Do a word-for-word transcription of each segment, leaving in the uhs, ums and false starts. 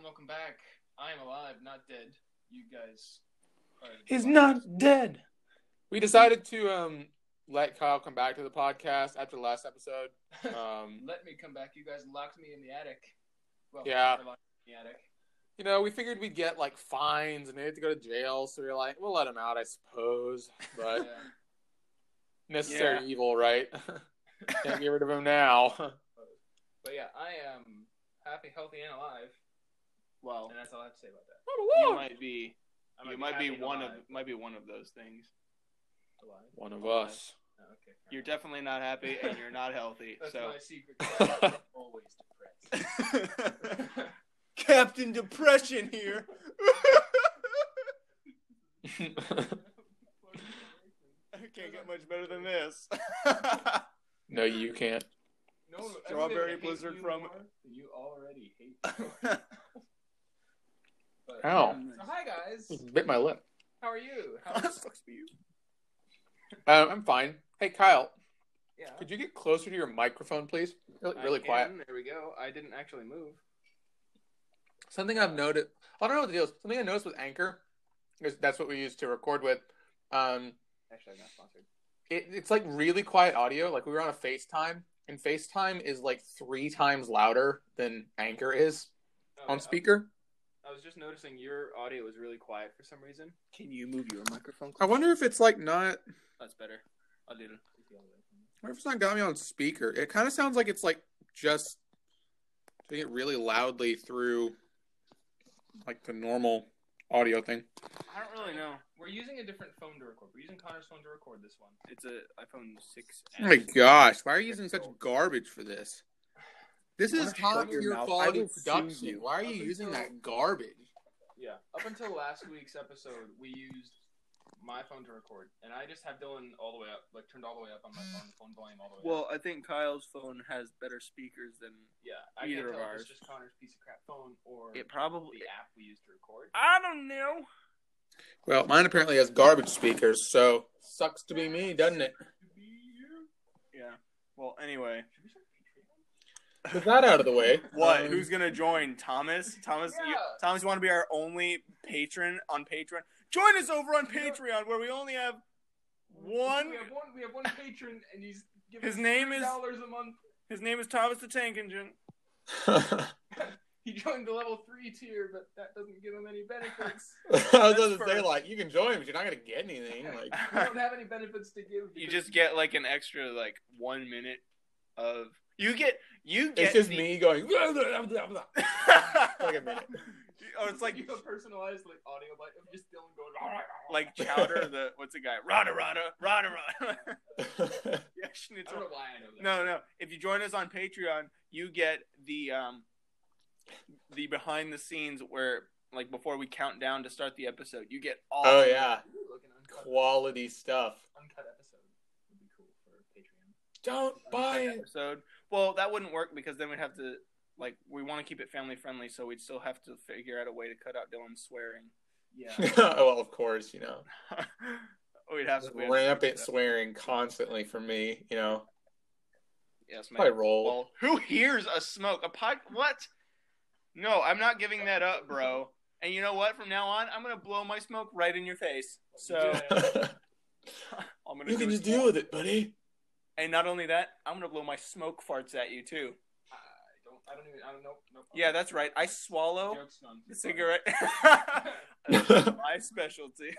welcome back. I am alive, not dead. You guys are... He's not dead. We decided to um let Kyle come back to the podcast after the last episode. Um, let me come back. You guys locked me in the attic. Well, yeah. Locked me in the attic. You know, we figured we'd get, like, fines and they'd have to go to jail, so we were like, we'll let him out, I suppose. But Yeah. necessary Yeah. evil, right? Can't get rid of him now. But yeah, I am happy, healthy, and alive. Well, And that's all I have to say about that. you might be. I might You be might be happy and one alive. of might be one of those things. Alive? One of us. Oh, okay. You're definitely not happy and you're not healthy. That's so my secret. I'm always depressed. Captain Depression here. I can't get much better than this. No, you can't. No, Strawberry everybody hates blizzard you from- more than you already hate. me. But, Ow. So hi guys. Bit my lip. How are you? How Sucks for you. Uh, I'm fine. Hey, Kyle, yeah. could you get closer to your microphone, please? Really, I really can. quiet. There we go. I didn't actually move. Something I've noticed. I don't know what the deal is. Something I noticed with Anchor, is that's what we use to record with. Um, Actually, I'm not sponsored. it, it's like really quiet audio. Like we were on a FaceTime, and FaceTime is like three times louder than Anchor is Oh, on yeah. speaker. I was just noticing your audio was really quiet for some reason. Can you move your microphone? I wonder if it's like not. That's better. A little. I wonder if it's not got me on speaker. It kind of sounds like it's like just doing it really loudly through like the normal audio thing. I don't really know. We're using a different phone to record. We're using Connor's phone to record this one. It's a iPhone six. Oh my gosh, why are you using such garbage for this? This You is wanna shut top your tier mouth? I quality will sue production. you. Why are you Up using until- that garbage? Yeah. Up until last week's episode, we used my phone to record, and I just have Dylan all the way up, like turned all the way up on my phone, phone volume all the way Well, up. I think Kyle's phone has better speakers than Yeah, I either can't of tell ours. if it's just Connor's piece of crap phone or it. Probably. the app we use to record. I don't know. Well, mine apparently has garbage speakers, so sucks to be me, doesn't it? Yeah. Well, anyway. Should we start Patreon? With that out of the way, What? um, Who's gonna join? Thomas? Thomas? You, Yeah. Thomas, you want to be our only patron on Patreon? Join us over on Patreon, where we only have one. We have one. We have one patron, and he's giving His us name is- dollars a month. His name is Thomas the Tank Engine. He joined the level three tier, but that doesn't give him any benefits. I was That's going to for- say, like, you can join, but you're not going to get anything. Like, We don't have any benefits to give. You because- just get like an extra like one minute of. You get. You get. it's just the- me going, like a minute. Oh, it's like you have a personalized like audio bite of just Dylan going like Chowder. The what's the guy? Rada Rada Rada Rada. Yeah, I Schnitzel. don't know why I know that. No, no. If you join us on Patreon, you get the um, the behind the scenes where, like, before we count down to start the episode, you get all. Oh, of the- yeah. Ooh, look, an uncut, Quality stuff. uncut episode would be cool for Patreon. Don't buy it. episode. Well, that wouldn't work because then we'd have to, like, we want to keep it family friendly, so we'd still have to figure out a way to cut out Dylan's swearing. Yeah. Well, of course, you know. we'd have to. we'd have to Rampant figure that- swearing constantly from me, you know. Yes, Probably man. roll. Well, who hears a smoke? A pod? What? No, I'm not giving that up, bro. And you know what? From now on, I'm gonna blow my smoke right in your face. So I'm gonna. You do can it. just deal with it, buddy. And not only that, I'm gonna blow my smoke farts at you too. I don't. I don't even. I don't know. No, Yeah, that's right. I swallow Jokes none. the cigarette. That's my specialty.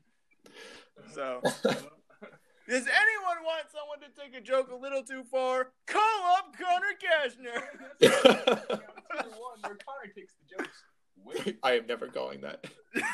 So, does anyone want someone to take a joke a little too far? Call up Connor Kashner. Tier one, where Connor takes the jokes. Wait. I am never going that.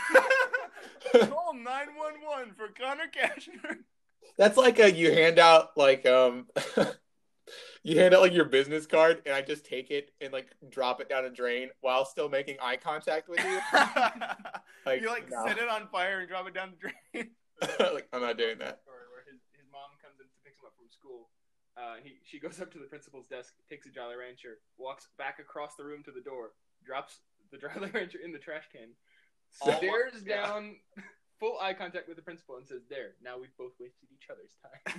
Call nine one one for Connor Kashner. That's like a you hand out like um you hand out like your business card and I just take it and like drop it down a drain while still making eye contact with you. Like, you like no. set it on fire and drop it down the drain. Like I'm not doing that. Story where his, his mom comes in to pick him up from school. Uh, he she goes up to the principal's desk, takes a Jolly Rancher, walks back across the room to the door, drops the Jolly Rancher in the trash can, Oh, stares yeah. down, full eye contact with the principal, and says, "There, now we've both wasted each other's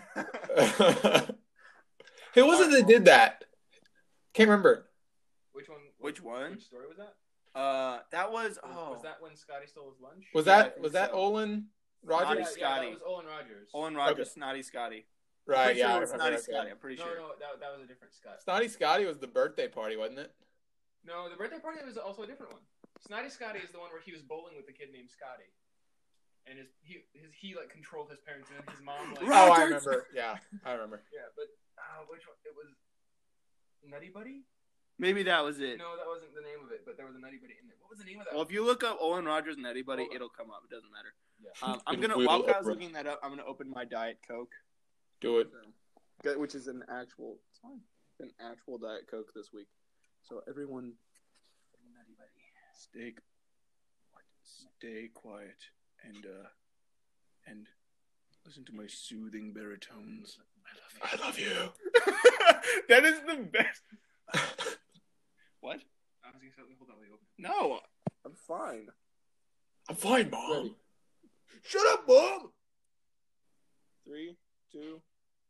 time." Who was it that did that? Can't remember. Which one? Which one? Which story was that? Uh, that was Was, oh was that when Scotty stole his lunch? Was Yeah, I that think was that so. Olin Snotty Rogers? yeah, yeah, Scotty. that was Olin Rogers. Olin Rogers, Okay. Snotty Scotty. Right, Pretty yeah, sure I it was remember. Snotty Okay. Scotty. I'm pretty No, sure. no, that, that was a different Scott. Snotty Scotty was the birthday party, wasn't it? No, the birthday party was also a different one. Snotty Scotty is the one where he was bowling with a kid named Scotty, and his he his he like controlled his parents, and then his mom like Oh, I Rogers! remember. Yeah, I remember. yeah, but uh, which one? It was Nutty Buddy. Maybe that was it. No, that wasn't the name of it, but there was a Nutty Buddy in there. What was the name of that? Well, if you look up Olin Rogers and Anybody, Hold on. it'll come up. It doesn't matter. Yeah. Um, I'm It gonna will while Kyle's up, looking that up, I'm gonna open my Diet Coke, Do it. so, which is an actual, it's fine, an actual Diet Coke this week. So everyone, stay, stay quiet and uh, and listen to my soothing baritones. I love you. That is the best. What? I was gonna say, hold on, wait, open. No, I'm fine. I'm fine, Mom. Ready. Shut up, Mom. Three, two.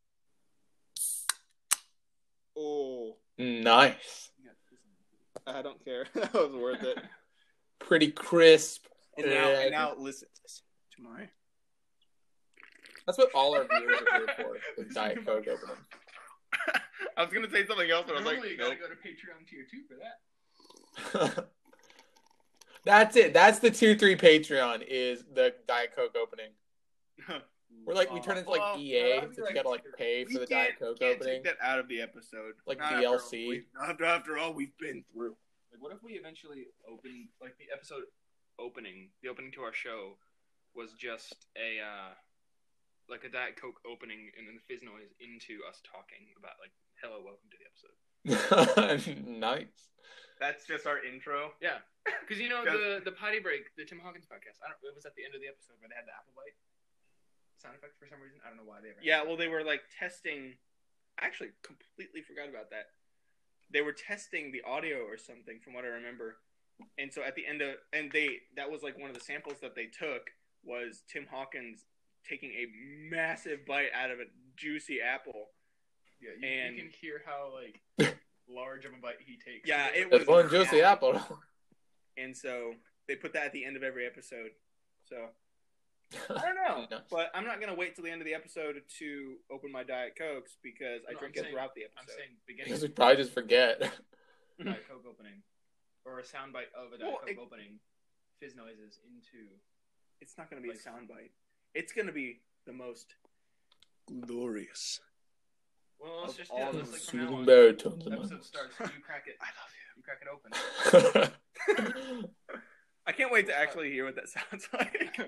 Oh, Nice. I don't care. That was worth it. Pretty crisp. And now, Yeah. and now listen, listen to my. That's what all our viewers are here for. The Diet Coke opening. I was gonna say something else, but I was Normally, like, you gotta nope. go to Patreon tier two for that. That's it. That's the two three Patreon is the Diet Coke opening. We're like we turn into like Well, E A, well, so you gotta like pay We for the can't- Diet Coke can't opening. Take that out of the episode. Like Not D L C. After all, we- after, after all we've been through. Like, what if we eventually opened, like, the episode opening, the opening to our show was just a, uh, like a Diet Coke opening and then the fizz noise into us talking about, like, hello, welcome to the episode. Nice. That's just our intro. Yeah. Because, you know, Just- the, the Potty Break, the Tim Hawkins podcast, I don't, it was at the end of the episode where they had the apple bite sound effect for some reason. I don't know why they ever Yeah, well, they were like testing. I actually completely forgot about that. They were testing the audio or something, from what I remember. And so at the end of, and they, that was like one of the samples that they took was Tim Hawkins taking a massive bite out of a juicy apple. Yeah, you, and- you can hear how, like, large of a bite he takes. Yeah, it That's was one juicy apple. And so they put that at the end of every episode. So I don't know, Nice. but I'm not gonna wait till the end of the episode to open my Diet Cokes because I No, drink I'm it saying- throughout the I'm episode. saying beginning Because of we probably just forget. Diet Coke opening. Or a soundbite of a Diet Well, Coke it- opening. Fizz noises into... It's not gonna be Like- a soundbite. It's gonna be the most glorious. Well, let's Of just all yeah, the let's like from now Soothing on. baritones in Episode starts. You crack it. I love You crack it open. you. I can't wait to actually hear what that sounds like.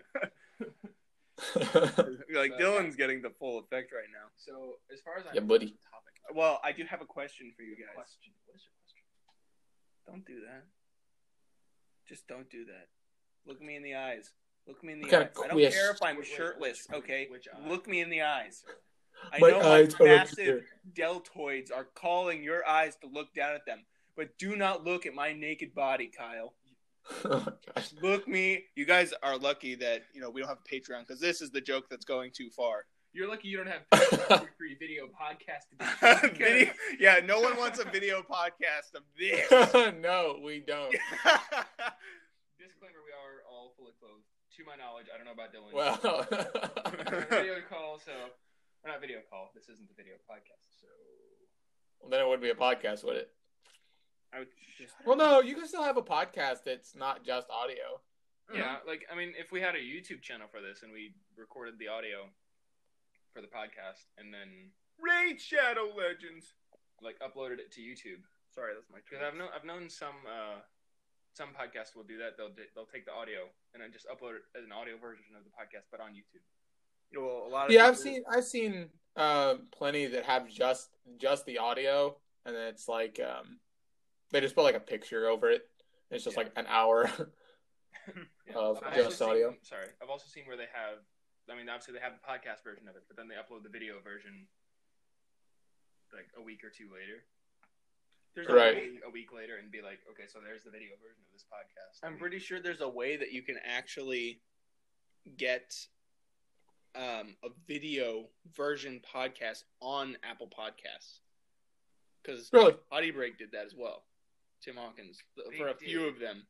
Like Uh, Dylan's getting the full effect right now. So, as far as I Yeah, know, buddy. the topic. Well, I do have a question for you guys. Question. What is your question? Don't do that. Just don't do that. Look me in the eyes. Look me in the What kind eyes. of I don't quiz? care if I'm Wait, wait, shirtless, which- okay? which eye? Look me in the eyes. I My know eyes my are up massive here. deltoids are calling your eyes to look down at them, but do not look at my naked body, Kyle. Oh my gosh. Look me. You guys are lucky that you know we don't have a Patreon because this is the joke that's going too far. You're lucky you don't have free video podcast edition. Video, yeah, no one wants a video podcast of this. No, we don't. Disclaimer: we are all fully clothed. To my knowledge, I don't know about Dylan. Well, We're on a video call, so we're not video call. This isn't the video podcast, so then it wouldn't be a podcast, would it? I would just, Well, no, you can still have a podcast that's not just audio. yeah. Like, I mean, if we had a YouTube channel for this and we recorded the audio for the podcast and then Raid Shadow Legends. like uploaded it to YouTube, Sorry, that's my because turn. I've known I've known some uh, some podcasts will do that. They'll they'll take the audio and then just upload it as an audio version of the podcast, but on YouTube. Well, a lot of Yeah, I've people- seen I've seen uh, plenty that have just just the audio, and then it's like um, they just put like a picture over it. And it's just Yeah. like an hour. Yeah. Of I've just also audio? Seen, sorry, I've also seen where they have. I mean, obviously they have the podcast version of it, but then they upload the video version like a week or two later. There's Or a Right. A way- week, a week later, and be like, okay, so there's the video version of this podcast. I'm pretty sure there's a way that you can actually get um, a video version podcast on Apple Podcasts. Because Really? Potty Break did that as well. Tim Hawkins, th- They for a did. few of them.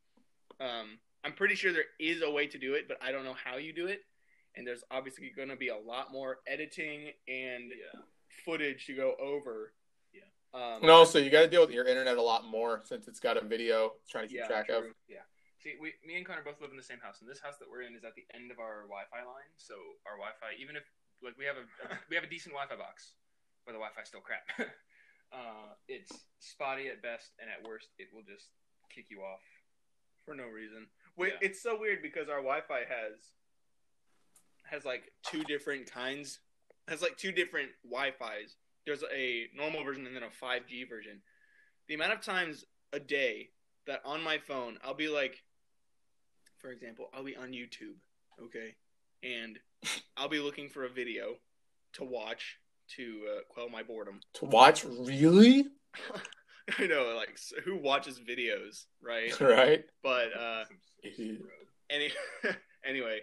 Um, I'm pretty sure there is a way to do it, but I don't know how you do it. And there's obviously going to be a lot more editing and Yeah. footage to go over. Yeah. Um, And also, you got to deal with your internet a lot more since it's got a video trying to keep Yeah, track of. true. Yeah. See, we, me and Connor both live in the same house, and this house that we're in is at the end of our Wi-Fi line. So our Wi-Fi, even if like we have a, a we have a decent Wi-Fi box, but the Wi-Fi's still crap. uh, it's spotty at best, and at worst, it will just kick you off. for no reason. Wait, Yeah. it's so weird because our Wi-Fi has has like two different kinds. Has like two different Wi-Fis. There's a normal version and then a five G version. The amount of times a day that on my phone I'll be like, for example, I'll be on YouTube, okay, and I'll be looking for a video to watch to uh, quell my boredom. To watch, really? I know, like, so who watches videos, right? Right? But uh, Some stupid road. any anyway,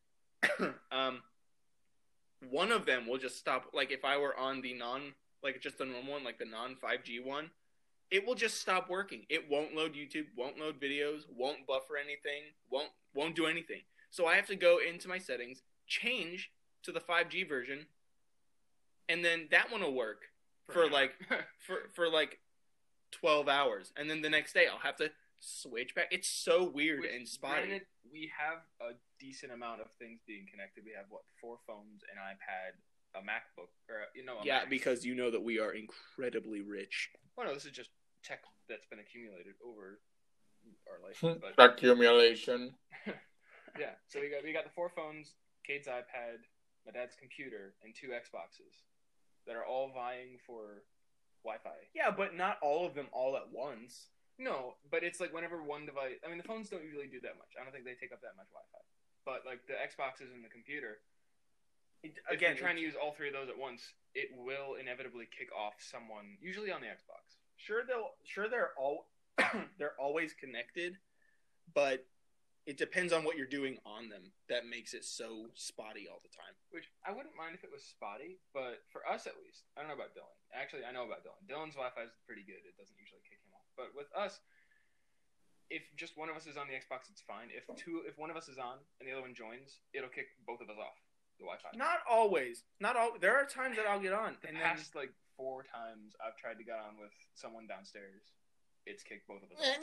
um, one of them will just stop. Like, if I were on the non, like just the normal one, like the non five G one, it will just stop working. It won't load YouTube, won't load videos, won't buffer anything, won't won't do anything. So I have to go into my settings, change to the five G version, and then that one will work for an like hour. for for like twelve hours, and then the next day I'll have to switch back. It's so weird Which, and spotty. granted, we have a decent amount of things being connected. We have what four phones, an iPad, a MacBook, or you know, a Yeah, Mac. because you know that we are incredibly rich. Well, no, this is just tech that's been accumulated over our life. Hmm. But Accumulation. yeah, so we got we got the four phones, Cade's iPad, my dad's computer, and two Xboxes that are all vying for Wi-Fi. Yeah, but not all of them all at once. No, but it's like whenever one device. I mean, the phones don't usually do that much. I don't think they take up that much Wi-Fi. But like the Xboxes and the computer, It, if again, you're trying to use all three of those at once, it will inevitably kick off someone, usually on the Xbox. sure they'll sure they're all they're always connected, but it depends on what you're doing on them that makes it so spotty all the time. Which I wouldn't mind if it was spotty, but for us at least, I don't know about Dylan. Actually, I know about Dylan. Dylan's Wi-Fi is pretty good. It doesn't usually kick him off. But with us, if just one of us is on the Xbox, it's fine. If two, if one of us is on and the other one joins, it'll kick both of us off the Wi-Fi. Not always. Not all. There are times that I'll get on, The and then past like four times I've tried to get on with someone downstairs, it's kicked both of us off.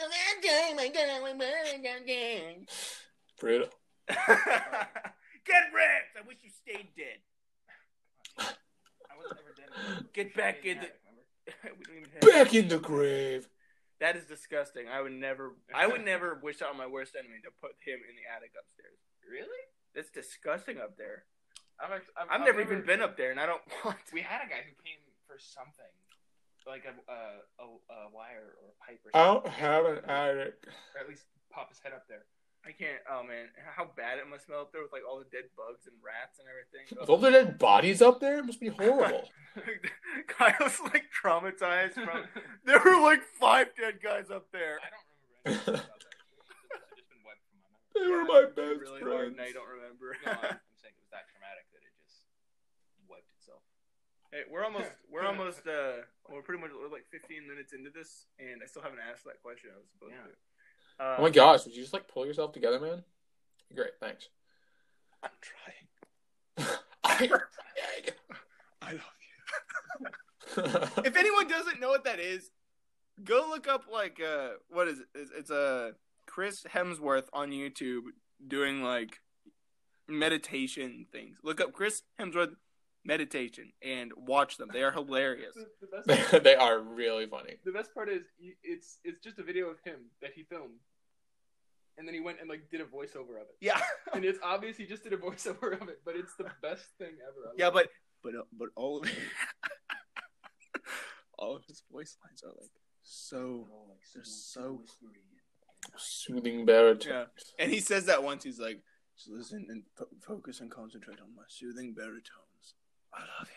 Brutal. Get wrecked. I wish you stayed dead. I was never dead. Get back in the. Remember? We don't even have- Back in the grave. That is disgusting. I would never. I would never wish on my worst enemy to put him in the attic upstairs. Really? That's disgusting up there. I've, act- I've, I've, never, even been up there, and I don't want. We had a guy who came for something, like a a, a, a wire or a pipe or I something. don't have an attic. Or at least pop his head up there. I can't. Oh man, how bad it must smell up there with like all the dead bugs and rats and everything. With all the dead bodies up there, it must be horrible. Kyle's like traumatized from. There were like five dead guys up there. I don't remember anything about that. It's just been wiped from my memory. They were Yeah, my it's best really friends. hard, and I don't remember. No, I'm, I'm saying it was that traumatic that it just wiped itself. Hey, we're almost. We're almost. Uh, we're pretty much we're like fifteen minutes into this, and I still haven't asked that question I was supposed Yeah. to. Uh, Oh my gosh, would you just like pull yourself together, man? Great, thanks. I'm trying. I I love you. If anyone doesn't know what that is, go look up like uh, what is it? It's, it's a uh, Chris Hemsworth on YouTube doing like meditation things. Look up Chris Hemsworth meditation and watch them. They are hilarious. The, the best part, they are really funny. the best part is you- it's it's just a video of him that he filmed, and then he went and like did a voiceover of it. Yeah, And it's obvious he just did a voiceover of it, but it's the best thing ever. I yeah, love but but uh, but all of all of his voice lines are like so they're so Soothing baritone. yeah. And he says that once. He's like, just listen and fo- focus and concentrate on my soothing baritones. I love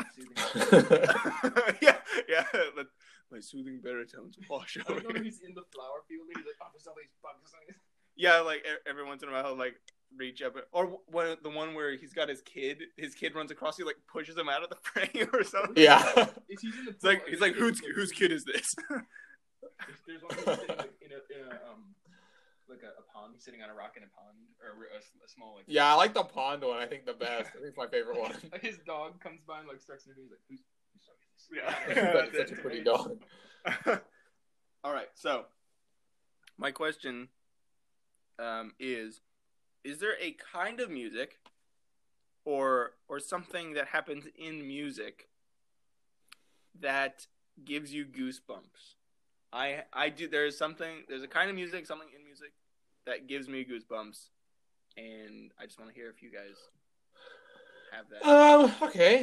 you. yeah, yeah. But my soothing baritones wash it. I over. don't know when he's in the flower field and he's like, oh, there's all these bugs. Yeah, like e- every once in a while, he'll like reach up, or one the one where he's got his kid. His kid runs across. He like pushes him out of the frame or something. Yeah. Is he's in the It's like pool, he's and like, the whose kid's, whose kid is this? There's one who's sitting like, in a, in a um like a, pond, sitting on a rock in a pond, or a, a small like. Yeah, I like the pond one. I think the best. I think it's my favorite one. His dog comes by and like starts to do. He's like, "Who's whose dog is this?" Yeah. That's such a pretty dog. All right, so my question um, is: is there a kind of music, or or something that happens in music that gives you goosebumps? I I do. There's something. There's a kind of music, something in music that gives me goosebumps, and I just want to hear if you guys have that. Um. Okay.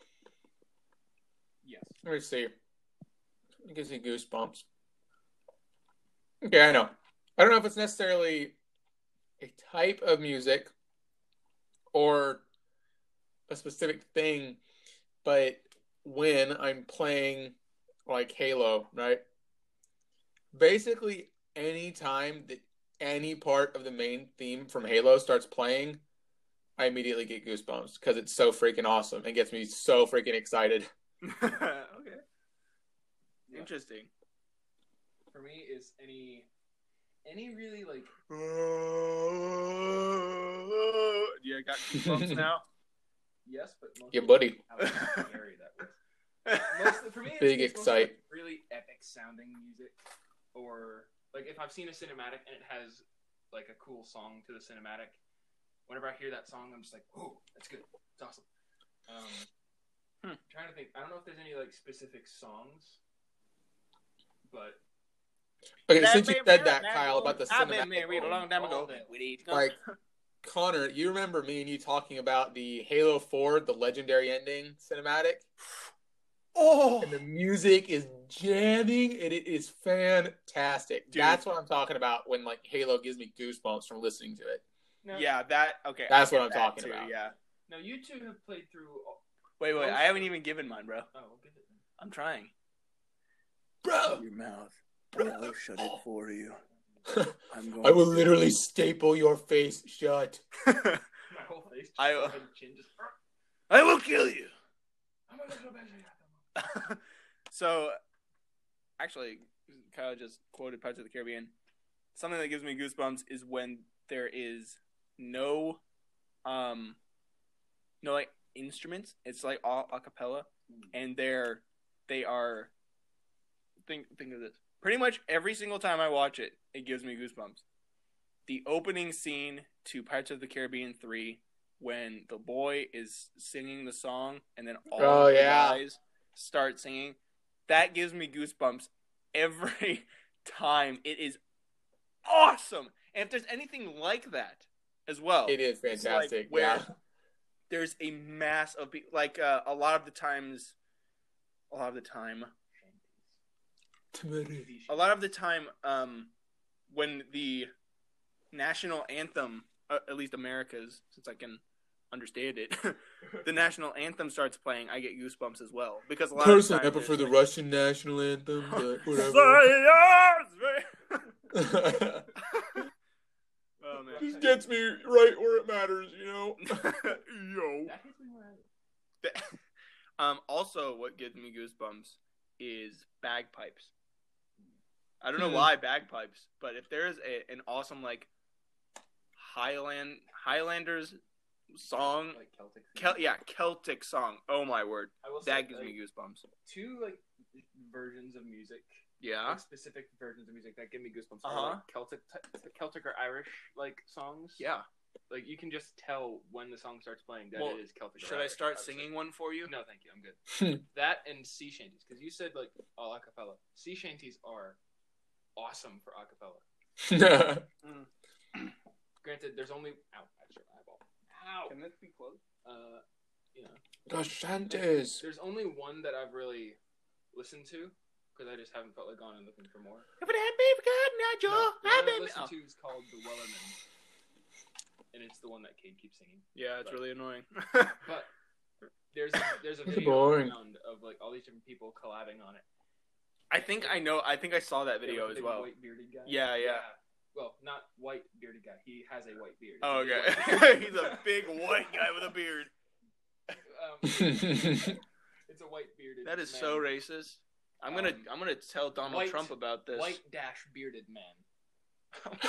Yes. Let me see. It gives me goosebumps. Okay, I know. I don't know if it's necessarily a type of music or a specific thing, but when I'm playing like Halo, right? Basically, any time that any part of the main theme from Halo starts playing, I immediately get goosebumps because it's so freaking awesome and gets me so freaking excited. Okay. Interesting. For me, is any any really like. Yeah, got goosebumps now. Yes, but mostly Yeah, buddy. how scary that was. Mostly, for me, it's, Big it's excite. mostly, like, really epic sounding music, or like if I've seen a cinematic and it has like a cool song to the cinematic. Whenever I hear that song, I'm just like, "Whoa, that's good. It's awesome." Um, Hmm. I'm trying to think. I don't know if there's any like specific songs, but Okay, since you said that, Kyle, about the I've been cinematic, married a long time ago. like Connor, you remember me and you talking about the Halo four, the legendary ending cinematic? Oh, And the music is jamming and it is fantastic. Dude. That's what I'm talking about when like Halo gives me goosebumps from listening to it. no, yeah, that okay. That's I what get I'm that talking too, about. Yeah. no, you two have played through. All... Wait, wait. Most- I haven't even given mine, bro. Oh, we'll give it. I'm trying. Bro, Your mouth. Bro. I'll shut it for you. I'm going. I will literally staple your face shut. My whole face. Just I- I, chin just. I will kill you. I'm gonna go back to the So, actually, Kyle just quoted Pirates of the Caribbean. Something that gives me goosebumps is when there is no, um, no like instruments. It's like all a cappella, and they're they are. Think think of this. Pretty much every single time I watch it, it gives me goosebumps. The opening scene to Pirates of the Caribbean three, when the boy is singing the song, and then all Oh, of the yeah. guys start singing. That gives me goosebumps every time. It is awesome. And if there's anything like that as well, It is it's fantastic. like where yeah. there's a mass of people. Like uh, a lot of the times, a lot of the time, a lot of the time, um, when the national anthem, uh, at least America's, since I can understand it, the national anthem starts playing, I get goosebumps as well because a lot Personally, I of the time prefer the there's, Russian national anthem, but like, whatever. Oh man. Just gets me right where it matters, you know? Yo. That hits me where I Um. Also, what gives me goosebumps is bagpipes. I don't know Hmm. why bagpipes, but if there's a, an awesome like Highland Highlanders song, like Celtic. Kel- yeah, Celtic song. Oh my word, I will say, that gives like, me goosebumps. two like versions of music. Yeah. Like, specific versions of music that give me goosebumps. are, Uh-huh. Like Celtic, Celtic or Irish like songs. Yeah. Like you can just tell when the song starts playing that Well, it is Celtic. or Should I Irish, start would say. singing one for you? No, thank you. I'm good. That and sea shanties, because you said like all acapella. Sea shanties are awesome for acapella. Granted, there's only ow, I just hurt my eyeball. Ow. Can this be close? Uh, you know, The Shanties. there's only one that I've really listened to because I just haven't felt like going and looking for more. If it had been forgotten, now, No, Joe, the I've one I've been. listened Oh. to is called The Wellerman, and it's the one that Cade keeps singing. Yeah, it's But- really annoying. But there's there's a It's video boring. around of like all these different people collabing on it. I think I know. I think I saw that video With as the big well. White bearded guy. Yeah, yeah. Well, not white bearded guy. He has a white beard. Oh, It's a big okay. white beard. He's a big white guy with a beard. Um, it's a white bearded. That is man. so racist. I'm gonna Um, I'm gonna tell Donald white- Trump about this. White dash bearded man.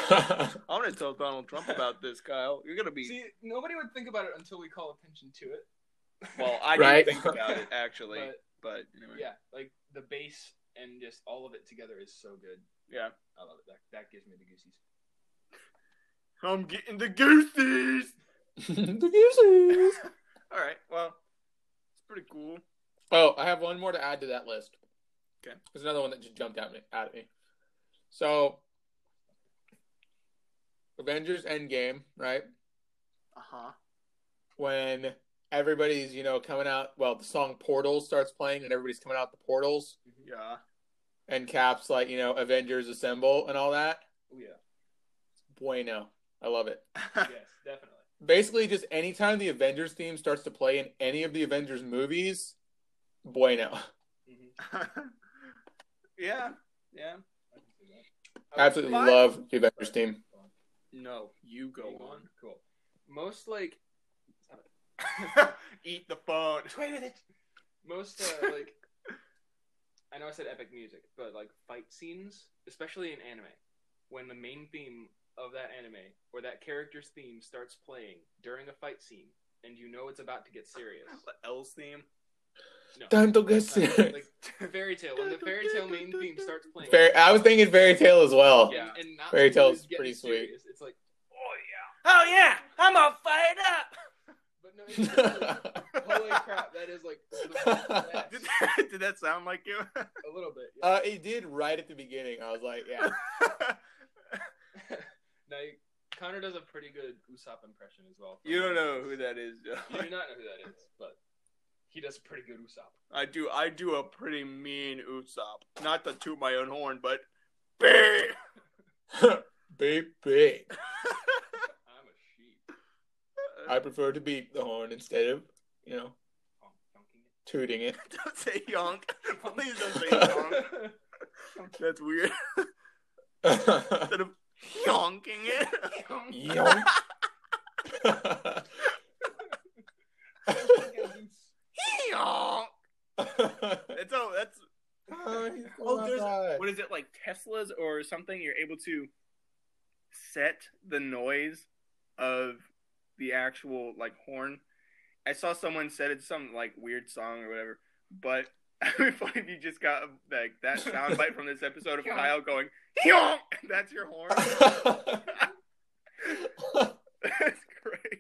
I'm gonna tell Donald Trump about this, Kyle. You're gonna be. See, nobody would think about it until we call attention to it. Well, I Right? didn't think about it actually, But, but anyway. yeah, like the bass and just all of it together is so good. Yeah. I love it. That, that gives me the goosies. I'm getting the goosies. The Goosies. All right. Well, it's pretty cool. Oh, I have one more to add to that list. Okay. There's another one that just jumped at me. At me. So, Avengers Endgame, right? Uh huh. When everybody's, you know, coming out, well, the song Portals starts playing and everybody's coming out the portals, Yeah. and Cap's like, you know, Avengers Assemble and all that. Oh, yeah. Bueno. I love it. Yes, definitely. Basically, just anytime the Avengers theme starts to play in any of the Avengers movies, bueno. Mm-hmm. Yeah. Yeah. I can see that. Absolutely Fine. love the Avengers theme. No, you go on. Cool. Most, like... Eat the phone. Wait with it. Most, uh, like... I know I said epic music, but, like, fight scenes, especially in anime, when the main theme of that anime or that character's theme starts playing during a fight scene, and you know it's about to get serious. The L's theme. No. Tanto que Uh, se- like Fairy Tail, when the Fairy Tail main theme starts playing. Fair, I was thinking Fairy Tale as well. and, Yeah. and not Fairy Tail when is it's getting pretty sweet. serious, it's like, Oh yeah. Oh yeah. I'm all fired up. but no, it's like, holy crap, that is like the best. Did that, did that sound like you? A little bit. Yeah. Uh, it did right at the beginning. I was like, yeah. Now, you, Connor does a pretty good Usopp impression as well. You don't know who that is, Joe. You do not know who that is, but he does a pretty good Usopp. I do. I do a pretty mean Usopp. Not to toot my own horn, but bang. Beep, beep. I'm a sheep. I prefer to beat the horn instead of, you know, Oh, dunking it. tooting it. Don't say yonk. Please don't say yonk. That's weird. Instead of yonking it. Yonk. Yonk. It's oh, that's Oh, he's oh, going there's outside. what is it like Teslas or something? You're able to set the noise of the actual like horn. I saw someone set it to some like weird song or whatever, but it would be funny if you just got like that soundbite from this episode of Kyle going yonk. That's your horn. That's great.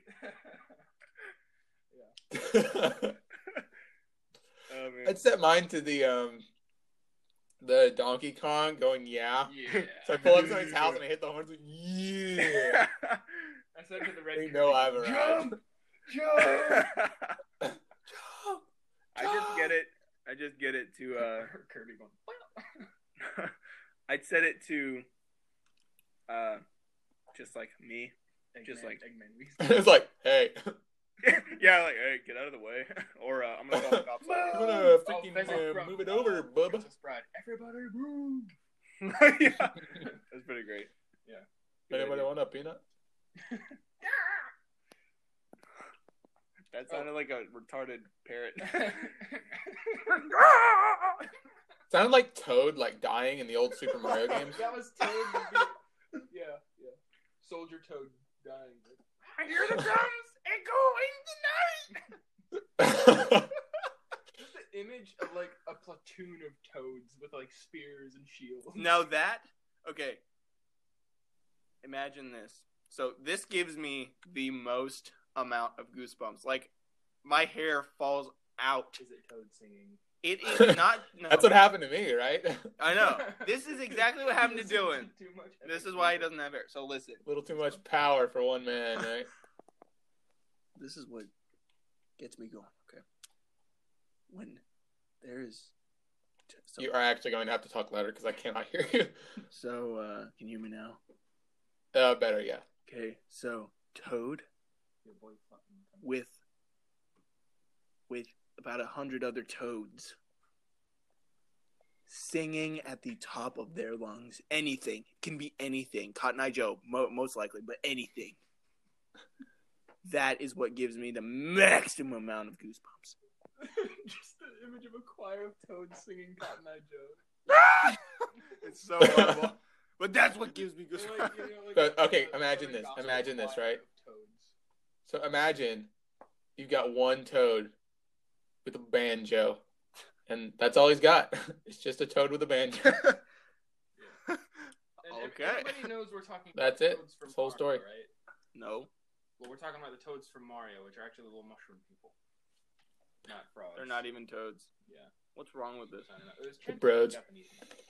Oh, man. I'd set mine to the um the Donkey Kong going yeah. Yeah. So I pull up to his house and I hit the horns like yeah. I said to the red They Kirby, know I'm around. Jump! Jump! I just get it. I just get it to. uh Kirby going. I'd set it to. Uh, just like me. Eggman, Just like- Eggman. It's like, hey, Yeah, like hey, get out of the way, or uh, I'm gonna call the cops. I'm on gonna Oh, freaking Pheasant uh, from, move it over, uh, bub. Princess Bride. Everybody move. you. Yeah, that's pretty great. Yeah. Anybody want a peanut? That sounded like a retarded parrot. Sounded like Toad, like dying in the old Super Mario games. That was Toad. the- Yeah, yeah. Soldier Toad dying. I hear the drums echo in the night. Just the image of like a platoon of toads with like spears and shields. Now that, okay. Imagine this. So this gives me the most amount of goosebumps. Like my hair falls out. Is it Toad singing? It is not. No. That's what happened to me, right? I know. This is exactly what happened to Listen Dylan. too much This is epic why he music. doesn't have hair. So listen. A little too much power for one man, right? This is what gets me going. Okay. When there is. So, You are actually going to have to talk louder because I cannot hear you. so uh, can you hear me now? Uh, better, yeah. Okay. So Toad Your boy fucking- with with about a hundred other toads singing at the top of their lungs. Anything. Can be anything. Cotton Eye Joe, mo- most likely, but anything. That is what gives me the maximum amount of goosebumps. Just the image of a choir of toads singing Cotton Eye Joe. It's so horrible. But that's what gives me Or goosebumps. like, you know, like, But, okay, uh, imagine Southern this, Gospel imagine this, Choir right? of Toads. So imagine you've got one toad with a banjo, and that's all he's got. It's just a toad with a banjo. And ev- Okay. Everybody knows we're talking That's about it. the toads from This whole Mario, story. right? No, Well, we're talking about the toads from Mario, which are actually little mushroom people. Not frogs. they're not even toads. Yeah. What's wrong with this? I don't know. It was The translated broads. from Japanese.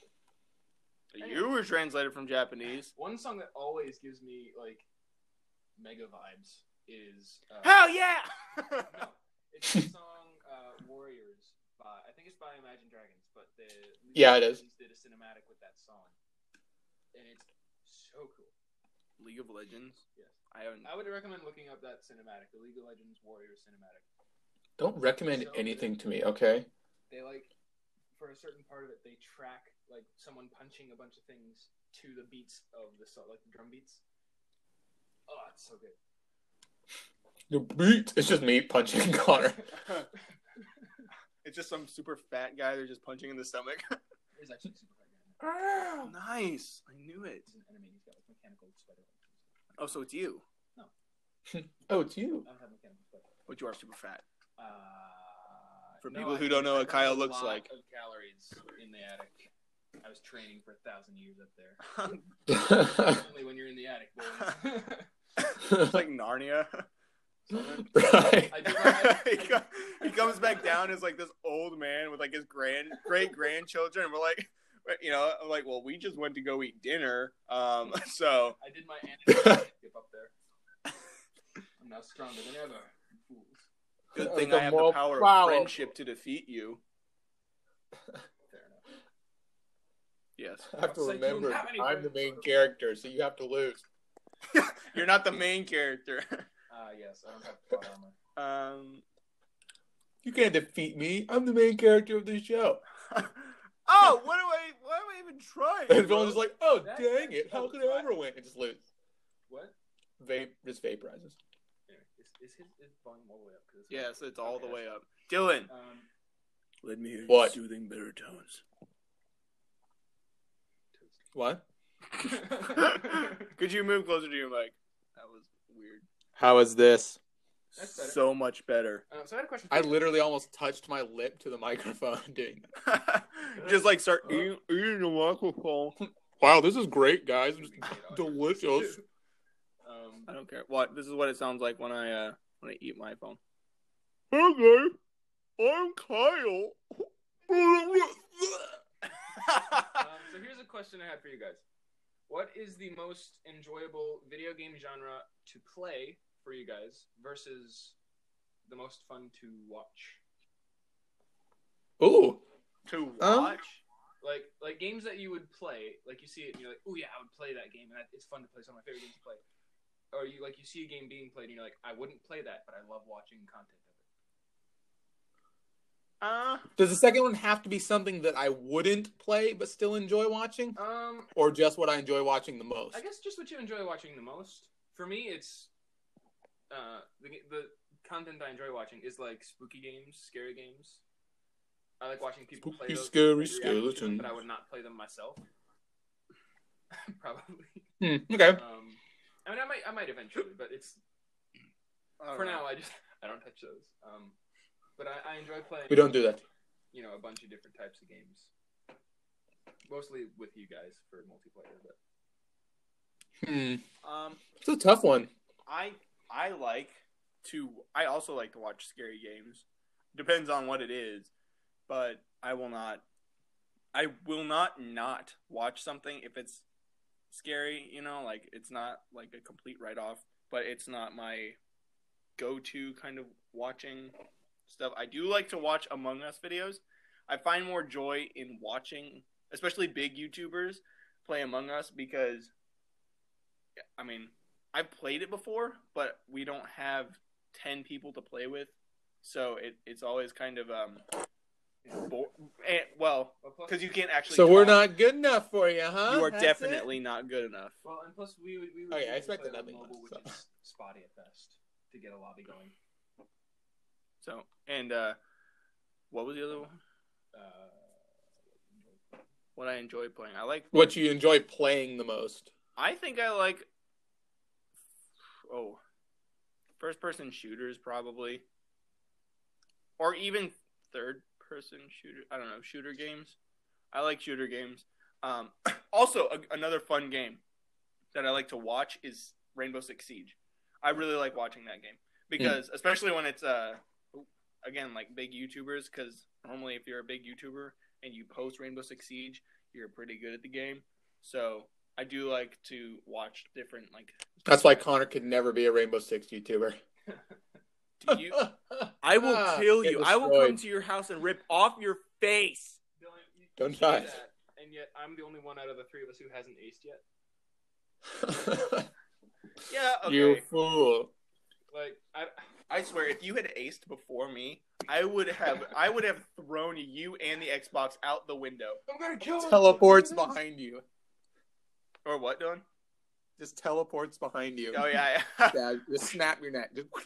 You were translated from Japanese. One song that always gives me, like, mega vibes is... Uh, Hell yeah! No. It's the song uh, Warriors by... I think it's by Imagine Dragons, but the... Yeah, it is. did a cinematic with that song. And it's so cool. League of Legends. Yes. I haven't. I would recommend looking up that cinematic, the League of Legends Warriors cinematic. Don't recommend anything to me, okay? They like, for a certain part of it, they track like someone punching a bunch of things to the beats of the song, like the drum beats. Oh, it's so good. The beat. It's just me punching Connor. It's just some super fat guy they're just punching in the stomach. He's actually super fat guy. Nice. I knew it. He's an enemy. He's got like mechanical spider legs. Oh, so it's you. Oh, it's you. I don't have mechanical spider legs. But you are super fat. Uh, For no, people I- who don't know I what burned Kyle a looks lot like. Of calories in the attic. I was training for a thousand years up there. Only when you're in the attic, boys. It's like Narnia. Right. I do not- he, co- he comes back down as like this old man with like his grand great grandchildren, and we're like, you know, I'm like, well, we just went to go eat dinner, um, so I did my anime skip up there. I'm now stronger than ever. you Fools. good thing Like I a have the more power of powerful- friendship to defeat you. Fair enough. Yes, I have to It's like you don't remember have any I'm the friends. main character, so you have to lose. you're not the main character. Ah, yes, I don't have plot armor. um, You can't defeat me. I'm the main character of the show. oh, what do I? Why am I even trying? And everyone's just like, oh, That- dang it. How oh, could so I I- ever win? And just lose. What? Vape, just vaporizes. Anyway, is, is his is volume all the way up? 'Cause it's yes, it's all the Okay, way that's up. Dylan, fine. Um, let me hear What? soothing baritones. What? Could you move closer to your mic? That was weird. How is this? That's better. So much better. uh, so I had a question. For I you. literally almost touched my lip to the microphone doing that. Just like start eating, eating the microphone. Wow, this is great, guys. It's We can get delicious. um, I don't care. What? This is what it sounds like when I uh when I eat my phone. Hey guys, I'm Kyle. um, so here's a question I had for you guys. What is the most enjoyable video game genre to play for you guys versus the most fun to watch? Ooh. To Um, watch? Like like games that you would play, like you see it and you're like, oh yeah, I would play that game, and I- it's fun to play. It's one of my favorite games to play. Or you like you see a game being played and you're like, I wouldn't play that, but I love watching content of it. Uh, Does the second one have to be something that I wouldn't play but still enjoy watching? Um, Or just what I enjoy watching the most? I guess just what you enjoy watching the most. For me, it's uh the the content I enjoy watching is like spooky games, scary games. I like watching people play Spooky, those. scary and react to them, skeletons. but I would not play them myself. Probably. Hmm, okay. Um, I mean, I might, I might eventually, but it's for now. I just, I don't touch those. Um, but I, I enjoy playing. We don't do that. You know, a bunch of different types of games. Mostly with you guys for multiplayer, but Hmm. Um, It's a tough one. I I like to. I also like to watch scary games. Depends on what it is, but I will not. I will not not watch something if it's scary. You know, like it's not like a complete write off, but it's not my go-to kind of watching stuff. I do like to watch Among Us videos. I find more joy in watching, especially big YouTubers play Among Us because, I mean, I've played it before, but we don't have ten people to play with, so it, it's always kind of um, bo- eh, well, well, plus, because you can't actually. So we're talk. not good enough for you, huh? You are That's definitely not good enough. well, and plus we would we would. Oh, yeah, I usually expected play on nothing mobile, less, which so. is spotty at best to get a lobby going. So and uh, what was the other one? Uh, what I enjoy playing. I like What you enjoy playing the most? I think I like oh first person shooters probably. Or even third person shooter. I don't know, shooter games. I like shooter games. Um, also, a, another fun game that I like to watch is Rainbow Six Siege. I really like watching that game because, mm. especially when it's uh, again like big YouTubers. Because normally, if you're a big YouTuber and you post Rainbow Six Siege, you're pretty good at the game. So I do like to watch different like. That's why Connor could never be a Rainbow Six YouTuber. Do you? I will kill you. I will come to your house and rip off your face. Dylan, you, Don't you try. That, and yet, I'm the only one out of the three of us who hasn't aced yet. Yeah, okay. You fool. Like I, I swear, if you had aced before me, I would have, I would have thrown you and the Xbox out the window. I'm gonna kill him. Teleports behind you. Or what, Dylan? Just teleports behind you. Oh yeah, yeah. Yeah, just snap your neck. Just...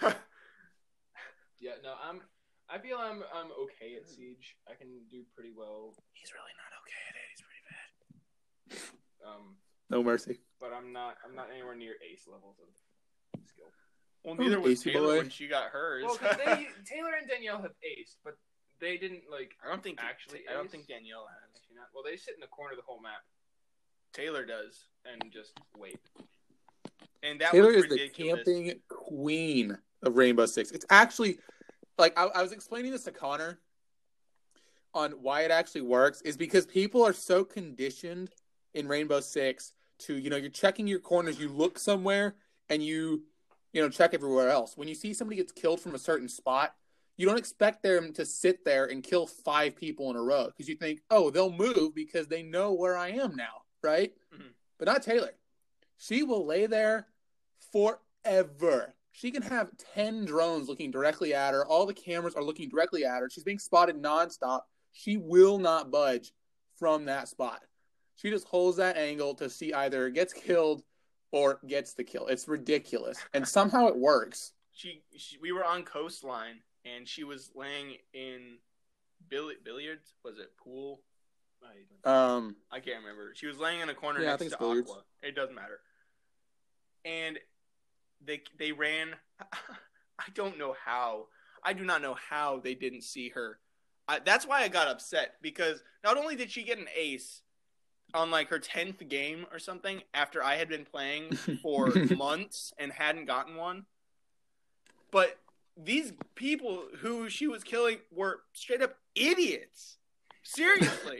Yeah, no, I'm. I feel I'm. I'm okay at Siege. I can do pretty well. He's really not okay at it. He's pretty bad. Um, no mercy. But I'm not. I'm not anywhere near ace levels of skill. Well, neither was Taylor boy. when she got hers. Well, they, Taylor and Danielle have aced, but they didn't like. I don't think actually. I don't think Danielle has. Actually not. Well, they sit in the corner of the whole map. Taylor does, and just wait. And that Taylor was is the camping queen of Rainbow Six. It's actually like I, I was explaining this to Connor on why it actually works is because people are so conditioned in Rainbow Six to, you know, you're checking your corners, you look somewhere and you, you know, check everywhere else. When you see somebody gets killed from a certain spot, you don't expect them to sit there and kill five people in a row because you think, oh, they'll move because they know where I am now. Right? Mm-hmm. But not Taylor. She will lay there forever. She can have ten drones looking directly at her. All the cameras are looking directly at her. She's being spotted nonstop. She will not budge from that spot. She just holds that angle to see either gets killed or gets the kill. It's ridiculous. And somehow it works. She, she we were on Coastline, and she was laying in bill, billiards. Was it pool? Um, I can't remember. She was laying in a corner yeah, next to billiards. Aqua. It doesn't matter. And they they ran. I don't know how. I do not know how they didn't see her. I, that's why I got upset because not only did she get an ace on like her tenth game or something after I had been playing for months and hadn't gotten one, but these people who she was killing were straight up idiots. Seriously.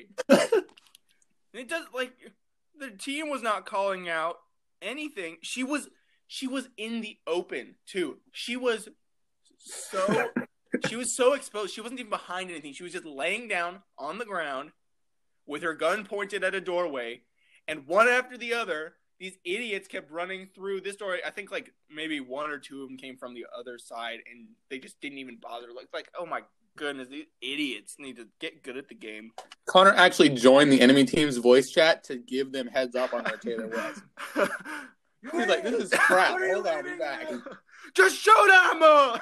It does like the team was not calling out anything. She was she was in the open too. She was so she was so exposed. She wasn't even behind anything. She was just laying down on the ground with her gun pointed at a doorway, and one after the other, these idiots kept running through this door. I think like maybe one or two of them came from the other side, and they just didn't even bother. Like like oh my goodness, these idiots need to get good at the game. Connor actually joined the enemy team's voice chat to give them heads up on where Taylor was. He's like, this is crap. Hold on, be back. Just show them! Uh!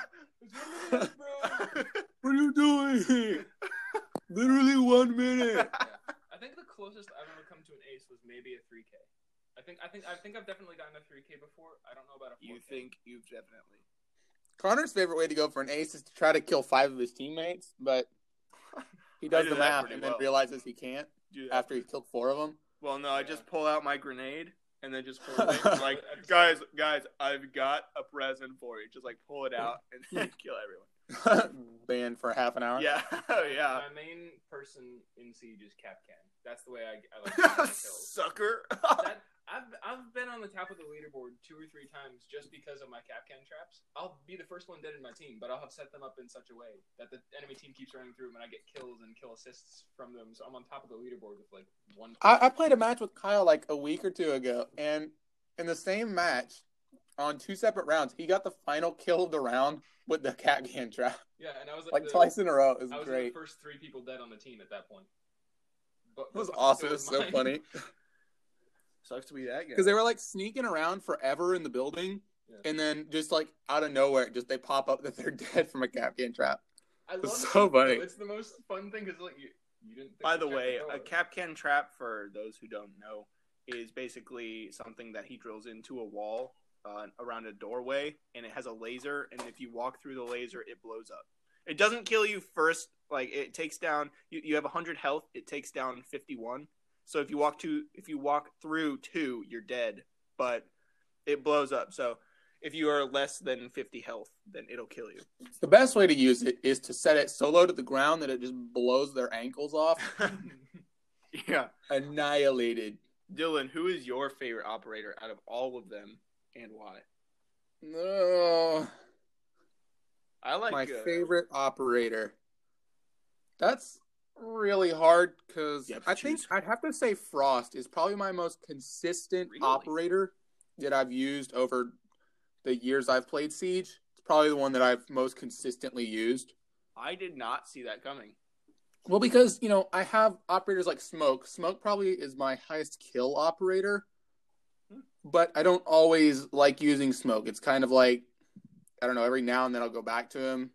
What are you doing? Literally one minute. Yeah. I think the closest I've ever come to an ace was maybe a three K. I think I think I think I've definitely gotten a three K before. I don't know about a four K. You think you've definitely. Connor's favorite way to go for an ace is to try to kill five of his teammates, but he does do the math and well. then realizes he can't after he's killed four of them. Well, no, I yeah. just pull out my grenade and then just pull it in. Like, guys, guys, I've got a present for you. Just like pull it out and then kill everyone. Banned for half an hour. Yeah, yeah. My main person in Siege is Capcan. That's the way I, I like to kill. Sucker. that, I've I've been on the top of the leaderboard two or three times just because of my Capcan traps. I'll be the first one dead in my team, but I'll have set them up in such a way that the enemy team keeps running through them and I get kills and kill assists from them. So I'm on top of the leaderboard with like one. I, I played a match with Kyle like a week or two ago, and in the same match, on two separate rounds, he got the final kill of the round with the Capcan trap. Yeah, and I was like, like the, twice in a row. It was, I was great. the first three people dead on the team at that point. But, it was but awesome. It was, it was so funny. Sucks to be that guy. Because they were like sneaking around forever in the building, yeah. and then just like out of nowhere, just they pop up that they're dead from a Capcan trap. I love it's it. so funny. It's the most fun thing because like you, You didn't think By to the check way, door. a Kapkan trap, for those who don't know, is basically something that he drills into a wall uh, around a doorway, and it has a laser, and if you walk through the laser, it blows up. It doesn't kill you first. Like, it takes down, you, you have one hundred health, it takes down fifty-one. So if you walk to, if you walk through two, you're dead, but it blows up. So if you are less than fifty health, then it'll kill you. The best way to use it is to set it so low to the ground that it just blows their ankles off. Yeah. Annihilated. Dylan, who is your favorite operator out of all of them, and why? No. I like My uh, favorite operator. That's really hard because You have to I think choose. I'd have to say Frost is probably my most consistent Really? operator that I've used over the years I've played Siege. It's probably the one that I've most consistently used. I did not see that coming. Well, because, you know, I have operators like Smoke. Smoke probably is my highest kill operator, but I don't always like using Smoke. It's kind of like, I don't know, every now and then I'll go back to him.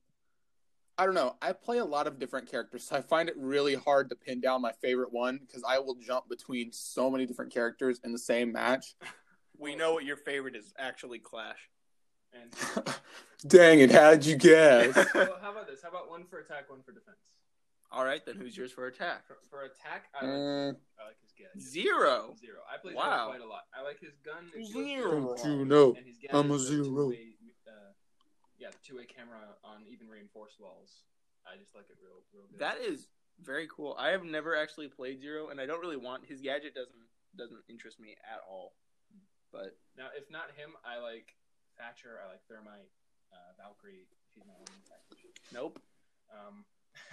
I don't know. I play a lot of different characters, so I find it really hard to pin down my favorite one because I will jump between so many different characters in the same match. We know what your favorite is, actually Clash. And Dang it, how did you guess? well, how about this? How about one for attack, one for defense? All right, then who's yours for attack? For, for attack, I like, Mm. I like his gadget. Zero. Zero. I play Wow. Zero quite a lot. I like his gun. It goes Zero. through the Don't you wall, know, and his gadget I'm a is the zero. two-way, uh, yeah, the two-way camera on even reinforced walls. I just like it real, real good. That is very cool. I have never actually played Zero, and I don't really want his gadget. Doesn't doesn't interest me at all. But Now, if not him, I like Thatcher. I like Thermite, uh, Valkyrie. She's my only attack. nope. Um,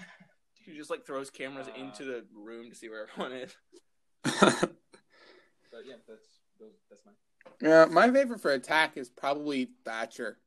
He just like throws cameras Uh, into the room to see where everyone is. but yeah, that's those, that's mine. Yeah, my favorite for attack is probably Thatcher.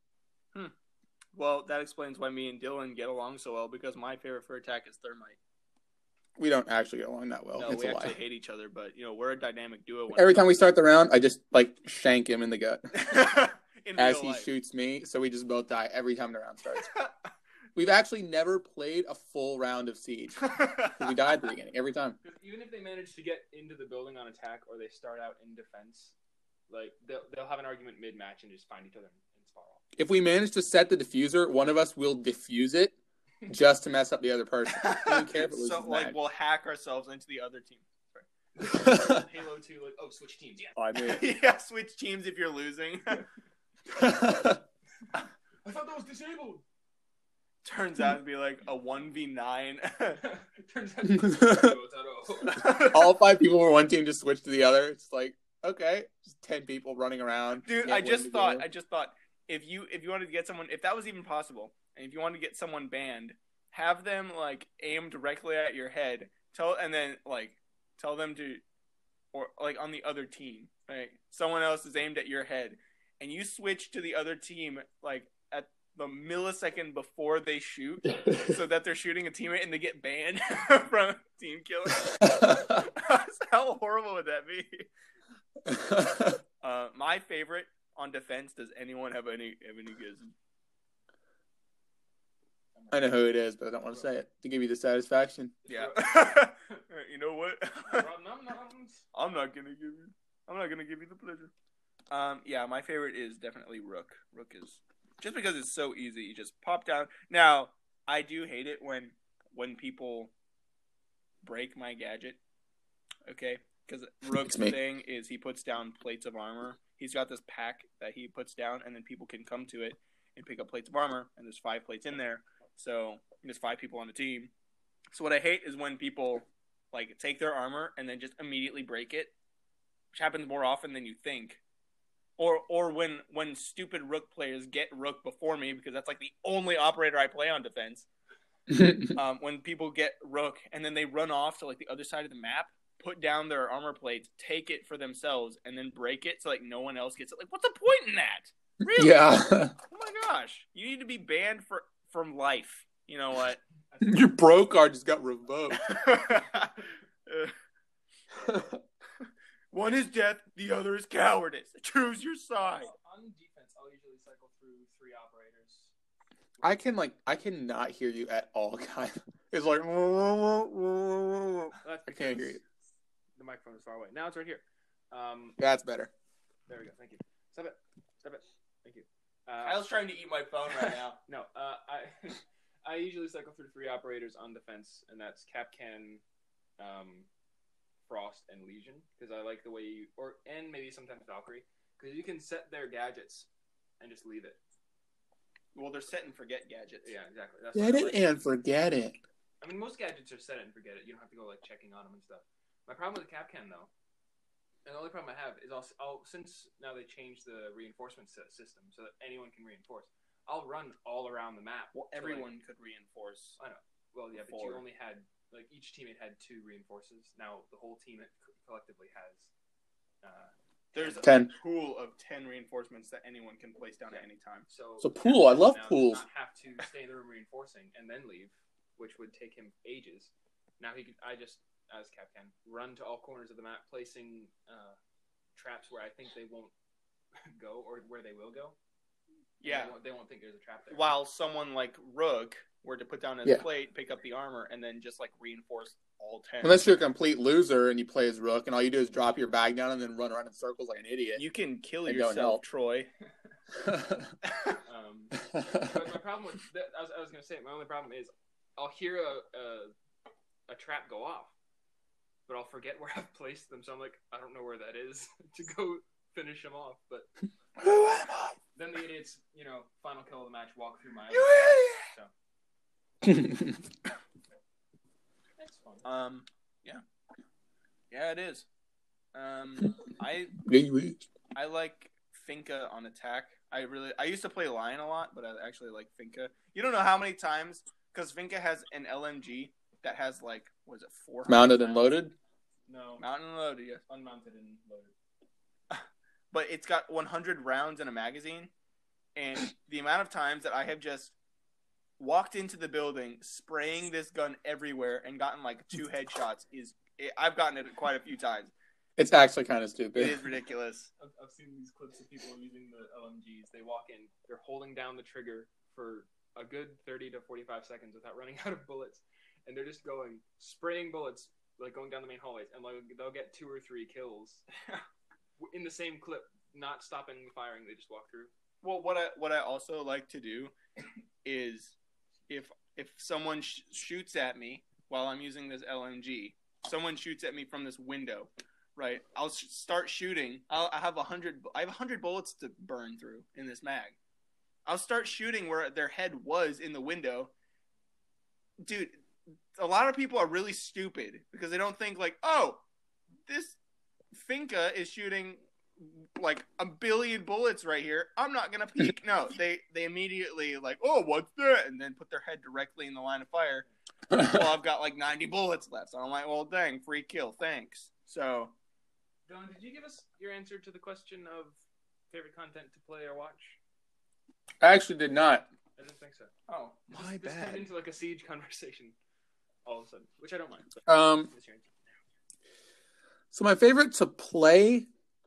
Well, that explains why me and Dylan get along so well, because my favorite for attack is Thermite. We don't actually get along that well. No, it's we a actually lie. hate each other, but you know we're a dynamic duo. When Every time we start the round, I just like shank him in the gut in as real he life. shoots me, so we just both die every time the round starts. We've actually never played a full round of Siege. We die at the beginning every time. 'Cause even if they manage to get into the building on attack, or they start out in defense, like they'll they'll have an argument mid match and just find each other and spar off. If we manage to set the diffuser, one of us will diffuse it just to mess up the other person. I don't care if it loses so the like match. we'll hack ourselves into the other team. Halo two, like oh switch teams, yeah. I mean, Yeah, switch teams if you're losing. I thought that was disabled. Turns out to be like a one v nine. Turns out to all five people were one team just switch to the other. It's like, okay, just ten people running around. Dude, Can't I win just the thought, game. I just thought, if you if you wanted to get someone, if that was even possible, and if you wanted to get someone banned, have them like aim directly at your head, tell, and then like tell them to, or like on the other team, right? Someone else is aimed at your head, and you switch to the other team like at the millisecond before they shoot, so that they're shooting a teammate and they get banned from team killing. How horrible would that be? Uh, my favorite on defense. Does anyone have any have any guesses? I know who it is, but I don't want to say it to give you the satisfaction. Yeah. You know what? I'm not gonna give you. I'm not gonna give you the pleasure. Um. Yeah, my favorite is definitely Rook. Rook is just because it's so easy. You just pop down. Now, I do hate it when when people break my gadget. Okay, because Rook's It's me. thing is he puts down plates of armor. He's got this pack that he puts down, and then people can come to it and pick up plates of armor. And there's five plates in there, so there's five people on the team. So what I hate is when people like take their armor and then just immediately break it, which happens more often than you think. Or or when when stupid Rook players get Rook before me, because that's like the only operator I play on defense. Um, when people get Rook and then they run off to like the other side of the map, put down their armor plates, take it for themselves, and then break it so like no one else gets it. Like, what's the point in that? Really? Yeah. Oh my gosh. You need to be banned for from life. You know what? Your pro card just got revoked. One is death, the other is cowardice. Choose your side. On defense, I'll usually cycle through three operators. I can like I cannot hear you at all, guy. It's like That's I can't hear you. The microphone is far away. Now it's right here. Um, That's better. there we go. Thank you. Stop it. Stop it. Thank you. I Uh, was trying to eat my phone right now. no, uh, I I usually cycle through three operators on defense, and that's Capcan, um, Frost, and Legion, because I like the way you, or and maybe sometimes Valkyrie, because you can set their gadgets and just leave it. Well, they're set and forget gadgets. Yeah, exactly. That's Get what I it like. and forget it. I mean, most gadgets are set it and forget it. You don't have to go like checking on them and stuff. My problem with the Capcan though, and the only problem I have is I'll, I'll since now they changed the reinforcement sy- system so that anyone can reinforce. I'll run all around the map. Well, to, everyone like, could reinforce. I know. Well, yeah, but Before. you only had like each teammate had two reinforces. Now the whole team collectively has. Uh, There's Ten. a pool of ten reinforcements that anyone can place down at any time. so So pool, I love now pools. Does not have to stay in the room reinforcing and then leave, which would take him ages. Now he could. I just as Capcan run to all corners of the map, placing uh, traps where I think they won't go or where they will go. Yeah. They won't, they won't think there's a trap there. While someone like Rook were to put down his Yeah. plate, pick up the armor, and then just like reinforce all ten. Unless you're a complete loser and you play as Rook, and all you do is drop your bag down and then run around in circles like an idiot. You can kill They don't yourself, help. Troy. Um, but my problem with that, I was, I was going to say, my only problem is I'll hear a, a a trap go off, but I'll forget where I've placed them. So I'm like, I don't know where that is to go finish them off. But Who am I? then the idiots, you know, final kill of the match, walk through my. You So that's fun. Um, yeah, yeah, it is. Um, I idiot. I like Finka on attack. I really I used to play Lion a lot, but I actually like Finka. You don't know how many times because Finka has an L M G that has like what is it four hundred Mounted and rounds? loaded. No, Mounted and loaded, yes. unmounted and loaded. But it's got one hundred rounds in a magazine, and the amount of times that I have just walked into the building spraying this gun everywhere and gotten like two headshots is I've gotten it quite a few times. It's actually kind of It stupid. is ridiculous. I've, I've seen these clips of people using the L M Gs. They walk in, they're holding down the trigger for a good thirty to forty-five seconds without running out of bullets, and they're just going spraying bullets, like going down the main hallways, and like they'll get two or three kills in the same clip, not stopping firing. They just walk through. Well, what I what I also like to do is if if someone sh- shoots at me while I'm using this L M G, someone shoots at me from this window, right? I'll sh- start shooting. I'll I have a hundred. I have a hundred bullets to burn through in this mag. I'll start shooting where their head was in the window. Dude, a lot of people are really stupid because they don't think like, oh, this Finka is shooting like a billion bullets right here. I'm not gonna peek. No, they they immediately like, oh, what's that? And then put their head directly in the line of fire. Well, I've got like ninety bullets left. So I'm like, well, dang, free kill, thanks. So, Don, did you give us your answer to the question of favorite content to play or watch? I actually did not. I didn't think so. oh, This, My this bad. turned into like a siege conversation all of a sudden, which I don't mind. But Um, it's your answer. so my favorite to play.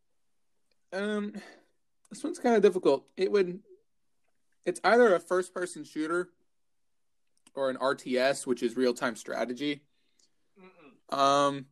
Um, this one's kind of difficult. It would. It's either a first-person shooter or an R T S, which is real-time strategy. Mm-mm. Um,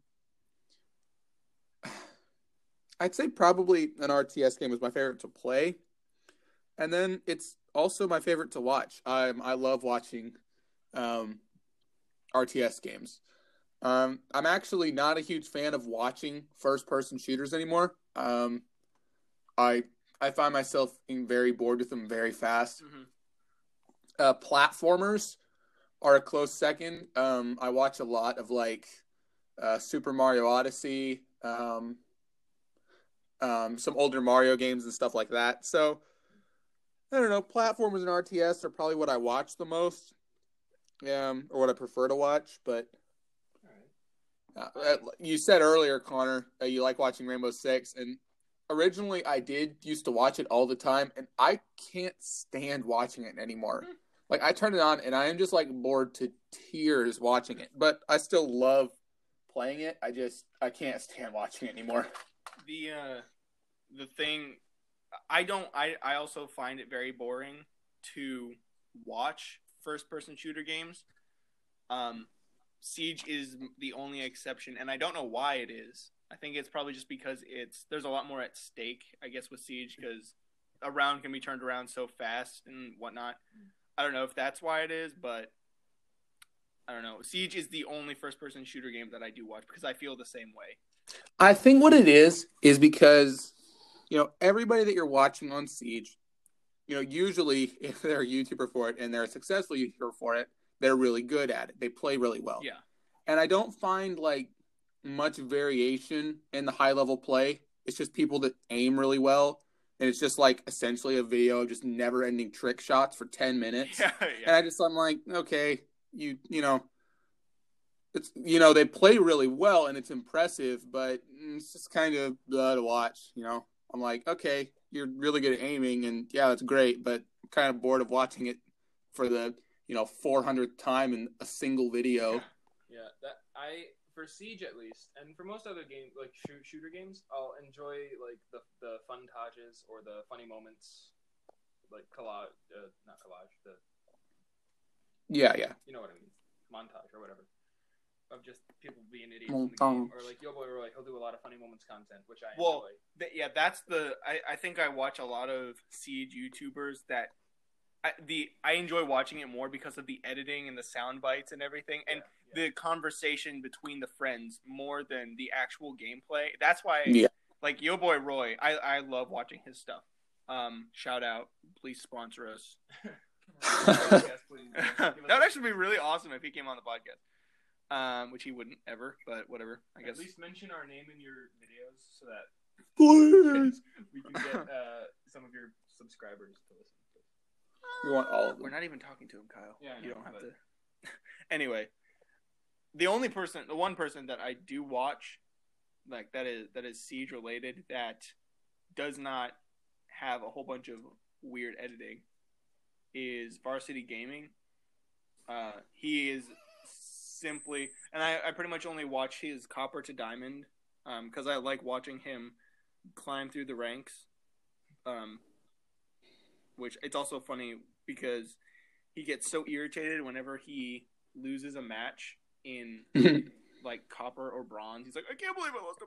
I'd say probably an R T S game was my favorite to play, and then it's also my favorite to watch. Um, I love watching um, R T S games. Um, I'm actually not a huge fan of watching first-person shooters anymore. Um, I I find myself being very bored with them very fast. Mm-hmm. Uh, platformers are a close second. Um, I watch a lot of like uh, Super Mario Odyssey, um, um, some older Mario games and stuff like that. So I don't know. Platformers and R T S are probably what I watch the most, um, or what I prefer to watch. But All right. uh, you said earlier, Connor, uh, you like watching Rainbow Six, and originally I did used to watch it all the time, and I can't stand watching it anymore. Mm-hmm. Like I turn it on, and I am just like bored to tears watching it. But I still love playing it. I just I can't stand watching it anymore. The uh, the thing, I don't. I I also find it very boring to watch first-person shooter games. Um, Siege is the only exception, and I don't know why it is. I think it's probably just because it's there's a lot more at stake, I guess, with Siege, because a round can be turned around so fast and whatnot. I don't know if that's why it is, but I don't know. Siege is the only first-person shooter game that I do watch because I feel the same way. I think what it is is because, you know, everybody that you're watching on Siege, you know, usually if they're a YouTuber for it and they're a successful YouTuber for it, they're really good at it. They play really well. Yeah. And I don't find, like, much variation in the high-level play. It's just people that aim really well. And it's just, like, essentially a video of just never-ending trick shots for ten minutes. Yeah, yeah. And I just, I'm like, okay, you, you know, it's, you know, they play really well and it's impressive, but it's just kind of blah to watch, you know. I'm like, okay, you're really good at aiming, and yeah, that's great, but I'm kind of bored of watching it for the, you know, four hundredth time in a single video. Yeah, that I for Siege at least, and for most other games like shoot, shooter games, I'll enjoy like the the fun tages or the funny moments, like collage, uh, not collage, the Yeah, yeah. you know what I mean, montage or whatever, of just people being idiots in the game, or like Yo Boy Roy, he'll do a lot of funny moments content, which I Well, enjoy. th- yeah, that's the. I, I think I watch a lot of Siege YouTubers that. I, the I enjoy watching it more because of the editing and the sound bites and everything, and Yeah, yeah. the conversation between the friends more than the actual gameplay. That's why, Yeah. like Yo Boy Roy, I, I love watching his stuff. Um, shout out, please sponsor us. Podcast, please. Give us That would a- actually be really awesome if he came on the podcast. Um, which he wouldn't ever, but whatever. I At guess. least mention our name in your videos so that Please. we can get uh, some of your subscribers to listen. We want all of We're them. not even talking to him, Kyle. Yeah, I you know, don't have but- to. Anyway, the only person, the one person that I do watch, like that is that is Siege related, that does not have a whole bunch of weird editing, is Varsity Gaming. Uh, he is simply, and I, I pretty much only watch his Copper to Diamond, um, because I like watching him climb through the ranks. Um, which it's also funny because he gets so irritated whenever he loses a match in like copper or bronze. He's like, I can't believe I lost a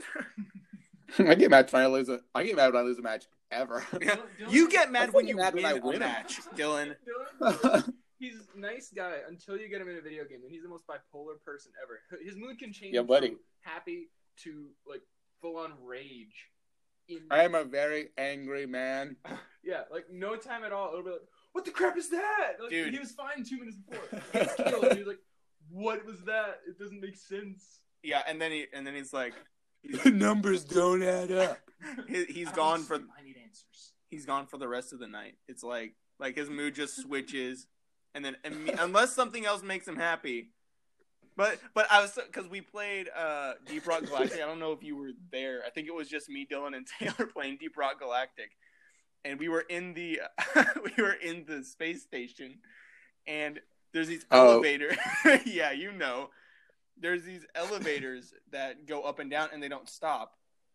bronze. I get mad when I lose a. I get mad when I lose a match ever. Yeah. Dylan- You get mad I when get you mad win, when I a win a match, Dylan. Dylan, he's a nice guy until you get him in a video game, and he's the most bipolar person ever. His mood can change Yeah, buddy. from happy to like full on rage. In I am a very angry man. yeah, like no time at all. It'll be like, what the crap is that? Like, Dude. he was fine two minutes before. He gets killed, and he was like, what was that? It doesn't make sense. Yeah, and then he and then he's like, The numbers don't add up. he, he's I gone don't for sleep, I need answers. he's gone for the rest of the night. It's like like his mood just switches, and then imme- unless something else makes him happy. But but I was because we played uh, Deep Rock Galactic. I don't know if you were there. I think it was just me, Dylan, and Taylor playing Deep Rock Galactic, and we were in the we were in the space station, and there's these Oh. elevators. Yeah, you know, there's these elevators that go up and down, and they don't stop.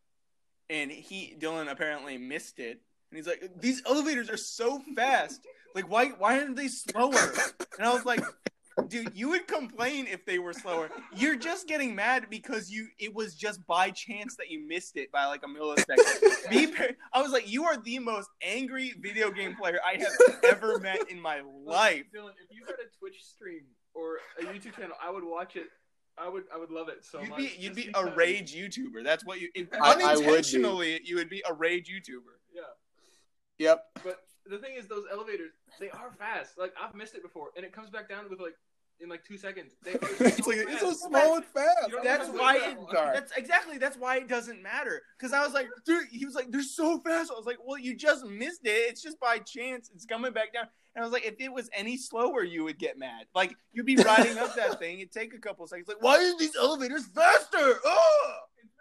And he Dylan apparently missed it, and he's like, "These elevators are so fast. Like, why why aren't they slower?" And I was like, dude, you would complain if they were slower. You're just getting mad because you it was just by chance that you missed it by like a millisecond. Me, I was like, you are the most angry video game player I have ever met in my life. Dylan, if you had a Twitch stream or a YouTube channel, I would watch it. I would, I would love it so You'd much. be you'd just be a because- rage YouTuber. That's what you it, I- I would be. unintentionally you would be a rage YouTuber. Yeah, Yep. but the thing is, those elevators, they are fast. Like I've missed it before, and it comes back down with like in like two seconds. They, It's like it's so small and fast. You don't That's have to why wait it, that long. that's exactly that's why it doesn't matter. Because I was like, dude, he was like, they're so fast. I was like, well, you just missed it. It's just by chance. It's coming back down. And I was like, if it was any slower, you would get mad. Like you'd be riding up that thing. It'd take a couple seconds. Like, why are these elevators faster? Oh!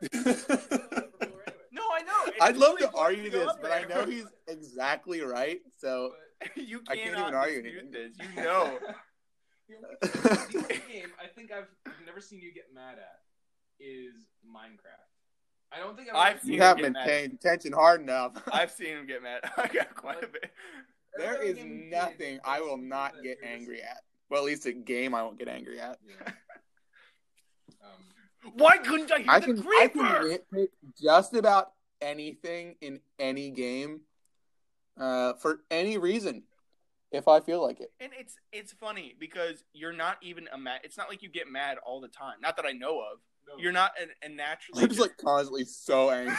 No, I know. It's I'd love really to fun argue go this, up but I there. know he's exactly right. So you I can't cannot even argue dispute anything. this. You know. The only, the only game I think I've never seen you get mad at is Minecraft. I don't think I've, I've ever seen you him haven't get been mad. paying attention hard enough. I've seen him get mad. I got quite a bit. There Every is game he nothing plays, I will something not that get you're just- angry at. Well, at least a game I won't get angry at. Yeah. Um, Why couldn't I hear I the can I creeper? can nitpick just about anything in any game, uh, for any reason, if I feel like it. And it's it's funny because you're not even a mad. It's not like you get mad all the time. Not that I know of. no. You're not an, a naturally. I'm just like constantly so angry.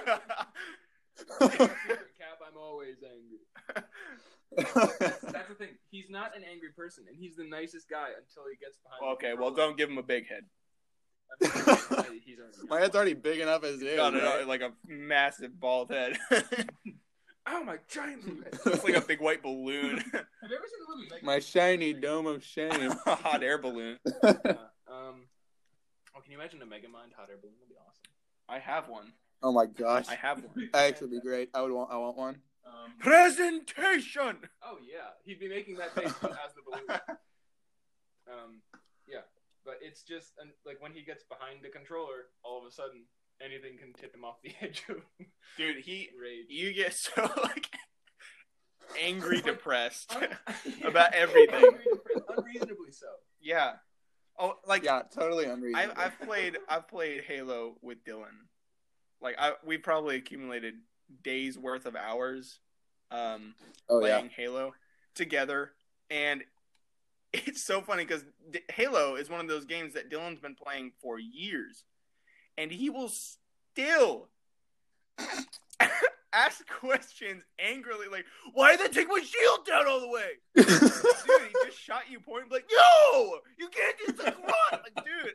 Secret Cap, I'm always angry. That's, that's the thing. He's not an angry person, and he's the nicest guy until he gets behind. the Okay, well, controller. don't give him a big head. I mean, he's already My head's already big enough as it is. No, no, no, right? like a massive bald head. Oh my giant blue head. It's like a big white balloon. Have you ever seen the movie? Like, My shiny dome of shame. A hot air balloon. yeah, um, oh, can you imagine a Megamind hot air balloon? That'd be awesome. I have one. Oh my gosh. I have one. That actually be great. I would want. I want one. Um, Presentation. oh yeah, he'd be making that face as the balloon. Um, yeah, but it's just and, like when he gets behind the controller, all of a sudden anything can tip him off the edge of Dude, he. rage. You get so like angry, depressed Un- about everything. Angry, depressed, unreasonably so. Yeah. Oh, like Yeah, totally I, unreasonable. I've played. I've played Halo with Dylan. Like I, we probably accumulated days worth of hours, um, oh yeah. playing Halo together, and it's so funny because D- Halo is one of those games that Dylan's been playing for years, and he will still ask questions angrily, like, "Why did they take my shield down all the way?" Dude, he just shot you point blank. No, you can't just like run, like, dude.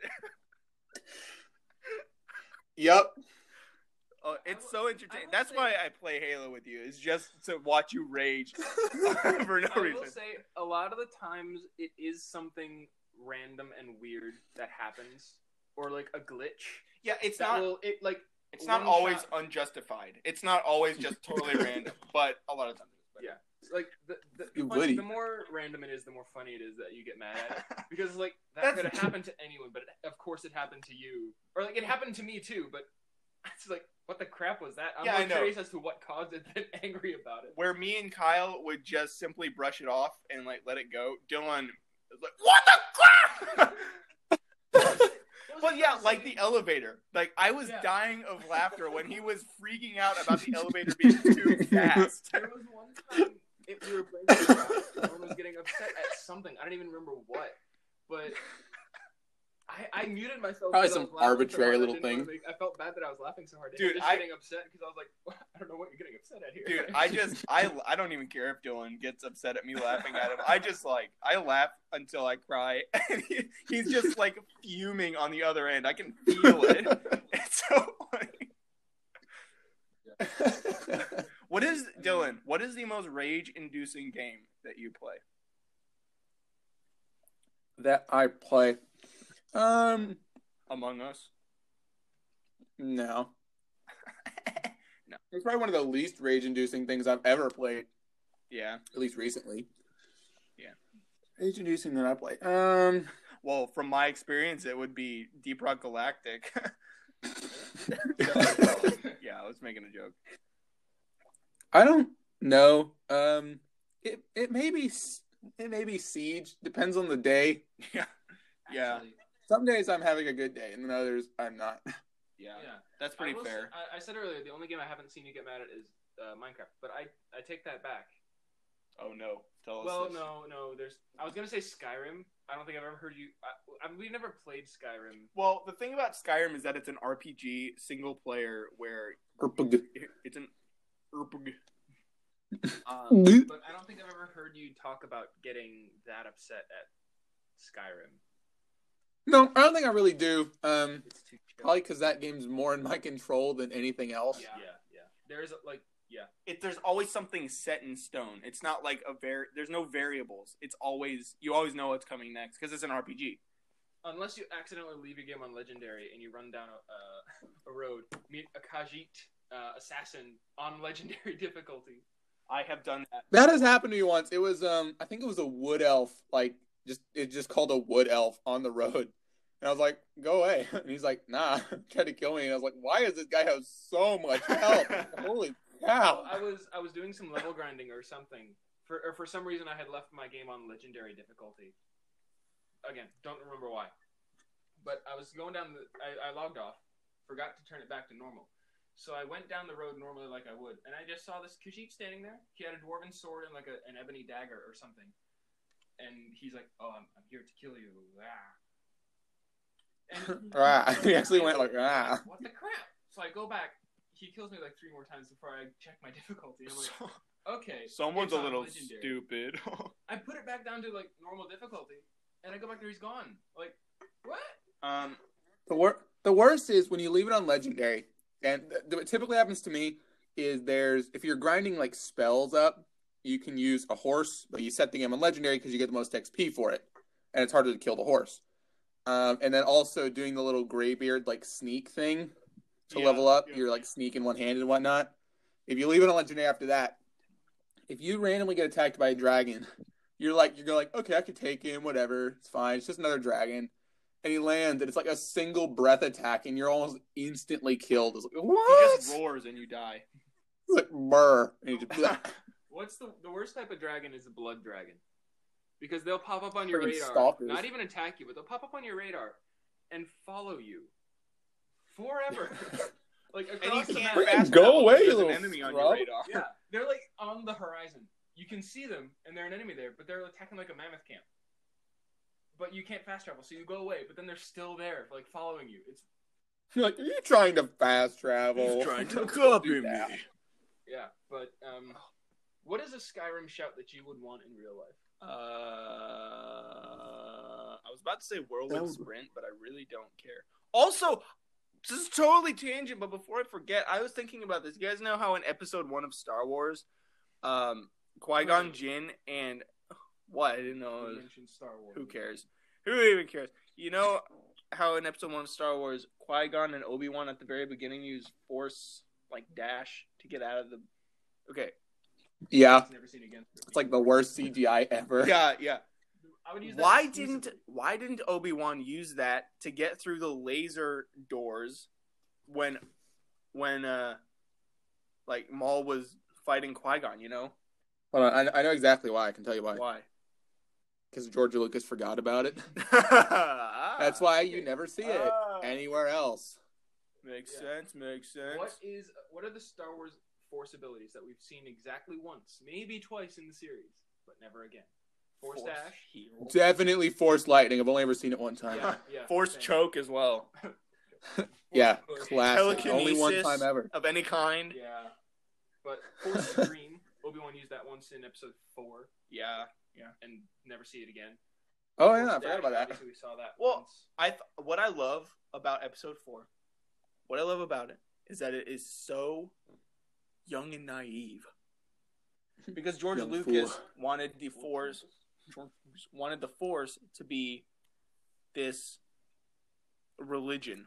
Yep. Oh, it's so entertaining. That's why I play Halo with you. Is just to watch you rage for no I reason. will say a lot of the times it is something random and weird that happens, or like a glitch. Yeah, it's That not. will it like It's not one always shot- unjustified. It's not always just totally random, but a lot of times. But Yeah. like the the, You funny, witty. the more random it is, the more funny it is that you get mad at it. Because it's like that That's- could have happened to anyone, but of course it happened to you, or like it happened to me too. But it's like, what the crap was that? I'm Yeah, more I know. curious as to what caused it than angry about it. Where me and Kyle would just simply brush it off and like let it go. Dylan was like, "What the crap?" Well, yeah, like the elevator. Like I was Yeah. dying of laughter when he was freaking out about the elevator being too fast. There was one time it, we were playing Minecraft, someone was getting upset at something. I don't even remember what, but I, I muted myself. Probably because I some was laughing so arbitrary hard. I little didn't wanna thing. make- I felt bad that I was laughing so hard. Dude, Dude, just I- getting upset because I was like, I don't know what you're getting upset at here. Dude, I just I I don't even care if Dylan gets upset at me laughing at him. I just like I laugh until I cry. And he, he's just like fuming on the other end. I can feel it. It's so funny. What is Dylan? What is the most rage-inducing game that you play? that I play. Um, Among Us. no. No. It's probably one of the least rage-inducing things I've ever played, Yeah. at least recently. Yeah. Rage-inducing that I play. Um, Well, from my experience, it would be Deep Rock Galactic. Yeah, I was making a joke. I don't know. Um, it it may be it may be Siege. Depends on the day. Yeah. Yeah. Actually, Some days I'm having a good day, and then others I'm not. Yeah. yeah. That's I pretty will fair. say- I, I said earlier, the only game I haven't seen you get mad at is uh, Minecraft, but I, I take that back. Oh no! Tell us. Well, this. no, no. There's. I was gonna say Skyrim. I don't think I've ever heard you. I, I, we've never played Skyrim. Well, the thing about Skyrim is that it's an R P G single player where it's an R P G. Um, but I don't think I've ever heard you talk about getting that upset at Skyrim. No, I don't think I really do. Um, It's too chill. probably because that game's more in my control than anything else. Yeah, yeah, yeah. There's like, yeah, It there's always something set in stone. It's not like a var. There's no variables. It's always you always know what's coming next because it's an R P G. unless you accidentally leave your game on Legendary and you run down a, uh, a road, meet a Khajiit uh, assassin on Legendary difficulty. I have done that. That has happened to me once. It was um, I think it was a wood elf. Like just it just called a wood elf on the road, and I was like, "Go away!" And he's like, "Nah," tried to kill me. And I was like, "Why does this guy have so much health? Holy cow!" I was I was doing some level grinding or something for or for some reason I had left my game on legendary difficulty. Again, don't remember why. But I was going down the I, I logged off, forgot to turn it back to normal. So I went down the road normally like I would, and I just saw this Khajiit standing there. He had a dwarven sword and like a, an ebony dagger or something. And he's like, "Oh, I'm, I'm here to kill you." Ah. And Ah, he actually went like, ah. What the crap? So I go back. He kills me like three more times before I check my difficulty. I'm like, okay. Someone's it's a on little legendary. stupid. I put it back down to like normal difficulty, and I go back there. He's gone. Like, what? um, The wor- the worst is when you leave it on legendary, and th- what typically happens to me is there's if you're grinding like spells up, you can use a horse, but you set the game on legendary because you get the most X P for it, and it's harder to kill the horse. Um, and then also doing the little graybeard like sneak thing to Yeah, level up, yeah. you're like sneaking one handed and whatnot. If you leave it on legendary after that, if you randomly get attacked by a dragon, you're like you're like, okay, I could take him, whatever, it's fine, it's just another dragon. And he lands, and it's like a single breath attack, and you're almost instantly killed. It's like, what? he just roars and you die. It's like burr. And you just, What's the the worst type of dragon is a blood dragon, because they'll pop up on your Friggin' radar, stalkers. not even attack you, but they'll pop up on your radar and follow you forever, like And across you the can't map. Friggin' fast go travel away, because you there's an little enemy on scrub. your radar. Yeah, they're like on the horizon. You can see them, and they're an enemy there, but they're attacking like a mammoth camp. But you can't fast travel, so you go away. But then they're still there, like following you. It's You're like, are you trying to fast travel? He's trying to Don't copy do me. that. yeah. But um, what is a Skyrim shout that you would want in real life? Uh, I was about to say whirlwind That- sprint, but I really don't care. Also, this is totally tangent, but before I forget, I was thinking about this. You guys know how in episode one of Star Wars, um, Qui-Gon Right. Jinn and what? I didn't know. It You was, mentioned Star Wars. who cares? Who even cares? You know how in episode one of Star Wars, Qui-Gon and Obi-Wan at the very beginning use Force like dash to get out of the. Okay. Yeah, Never seen again. it's like the worst C G I ever. Yeah, yeah. I would use that Why exclusively. didn't Why didn't Obi-Wan use that to get through the laser doors when when uh like Maul was fighting Qui-Gon, you know? Hold on, I, I know exactly why. I can tell you why. Why? Because George Lucas forgot about it. Ah, That's why you never see it Ah. anywhere else. Makes Yeah. sense, makes sense. What is what are the Star Wars Force abilities that we've seen exactly once, maybe twice in the series, but never again? Force, Force dash. heal. Definitely Force Lightning. I've only ever seen it one time. Yeah, yeah. Force same. choke as well. Yeah, Force push. classic. Only one Telekinesis. time ever. Of any kind. Yeah, but Force Scream. Obi-Wan used that once in Episode Four, Yeah. and never see it again. Oh yeah, Force I forgot dash, about that. Obviously, we saw that Well, once. I th- what I love about episode four, what I love about it is that it is so young and naive. Because George Young Lucas fool. wanted the Force wanted the Force to be this religion,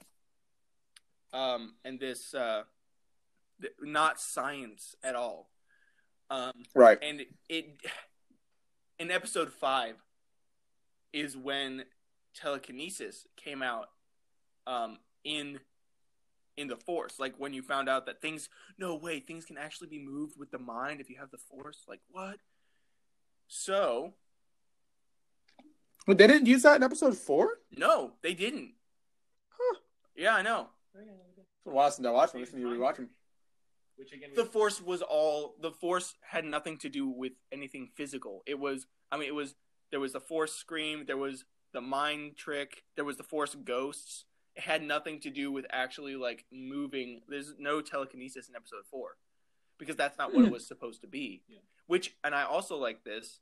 um, and this uh, th- not science at all. Um, Right. and it in episode five is when telekinesis came out um in in the Force, like when you found out that things no way things can actually be moved with the mind if you have the Force. Like what? So But they didn't use that in episode four? no, they didn't. Huh. Yeah, I know. It's been a while since I watched them. I just need to rewatch them. Which again, The Force was all the Force had nothing to do with anything physical. It was I mean it was there was the Force scream, there was the mind trick, there was the Force ghosts. It had nothing to do with actually like moving. There's no telekinesis in episode four because that's not what it was supposed to be. Yeah. Which and I also like this.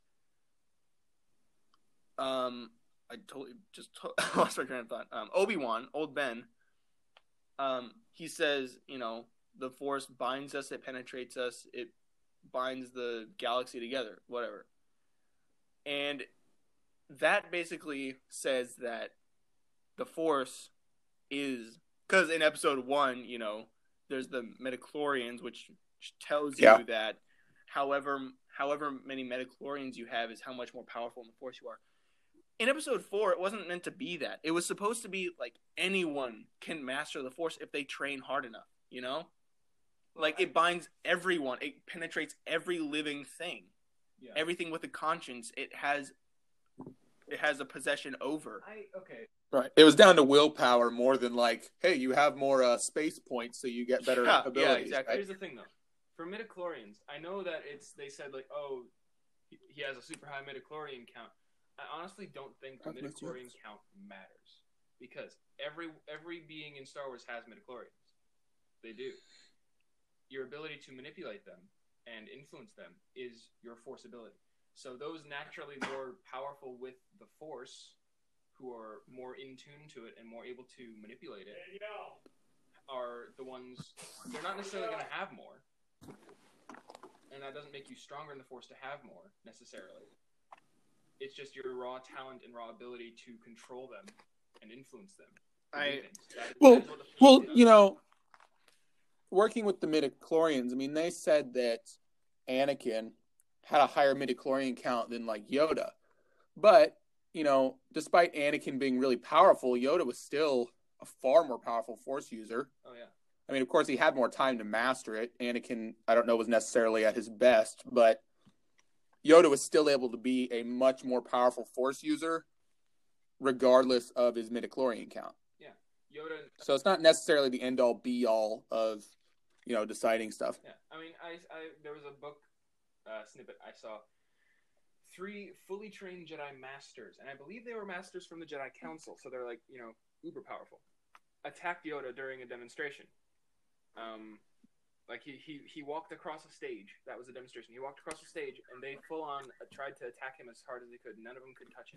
Um, I totally just to- lost my train of thought. Um, Obi-Wan, old Ben. Um, he says, you know, the Force binds us, it penetrates us, it binds the galaxy together, whatever. And that basically says that the Force is because in episode one, you know, there's the midichlorians, which tells you Yeah. that however however many midichlorians you have is how much more powerful in the Force you are. In episode four, it wasn't meant to be that. It was supposed to be like anyone can master the Force if they train hard enough, you know? Like it binds everyone, it penetrates every living thing. Yeah. everything with a conscience, it has it has a possession over. I okay. Right. It was down to willpower more than like, hey, you have more uh, space points, so you get better Yeah, yeah, abilities. exactly. right? Here's the thing, though. For midichlorians, I know that it's they said like, oh, he, he has a super high midichlorian count. I honestly don't think the That makes midichlorian sense. count matters because every every being in Star Wars has midichlorians. They do. Your ability to manipulate them and influence them is your Force ability. So those naturally more powerful with the Force, who are more in tune to it and more able to manipulate it, are the ones. They're not necessarily going to have more, and that doesn't make you stronger in the Force to have more necessarily. It's just your raw talent and raw ability to control them and influence them. to do I- things. That is- Well, that is what the Force Well, does. you know, working with the midichlorians, I mean, they said that Anakin had a higher midichlorian count than like Yoda. But, you know, despite Anakin being really powerful, Yoda was still a far more powerful Force user. Oh yeah. I mean, of course, he had more time to master it. Anakin, I don't know, was necessarily at his best, but Yoda was still able to be a much more powerful Force user, regardless of his midichlorian count. Yoda. So it's not necessarily the end all be all of, you know, deciding stuff. Yeah. I mean, I, I there was a book uh, snippet I saw. Three fully trained Jedi masters, and I believe they were masters from the Jedi Council, so they're like, you know, uber powerful. Attacked Yoda during a demonstration. Um, like he, he he walked across a stage. That was a demonstration. He walked across the stage, and they full on uh, tried to attack him as hard as they could. None of them could touch him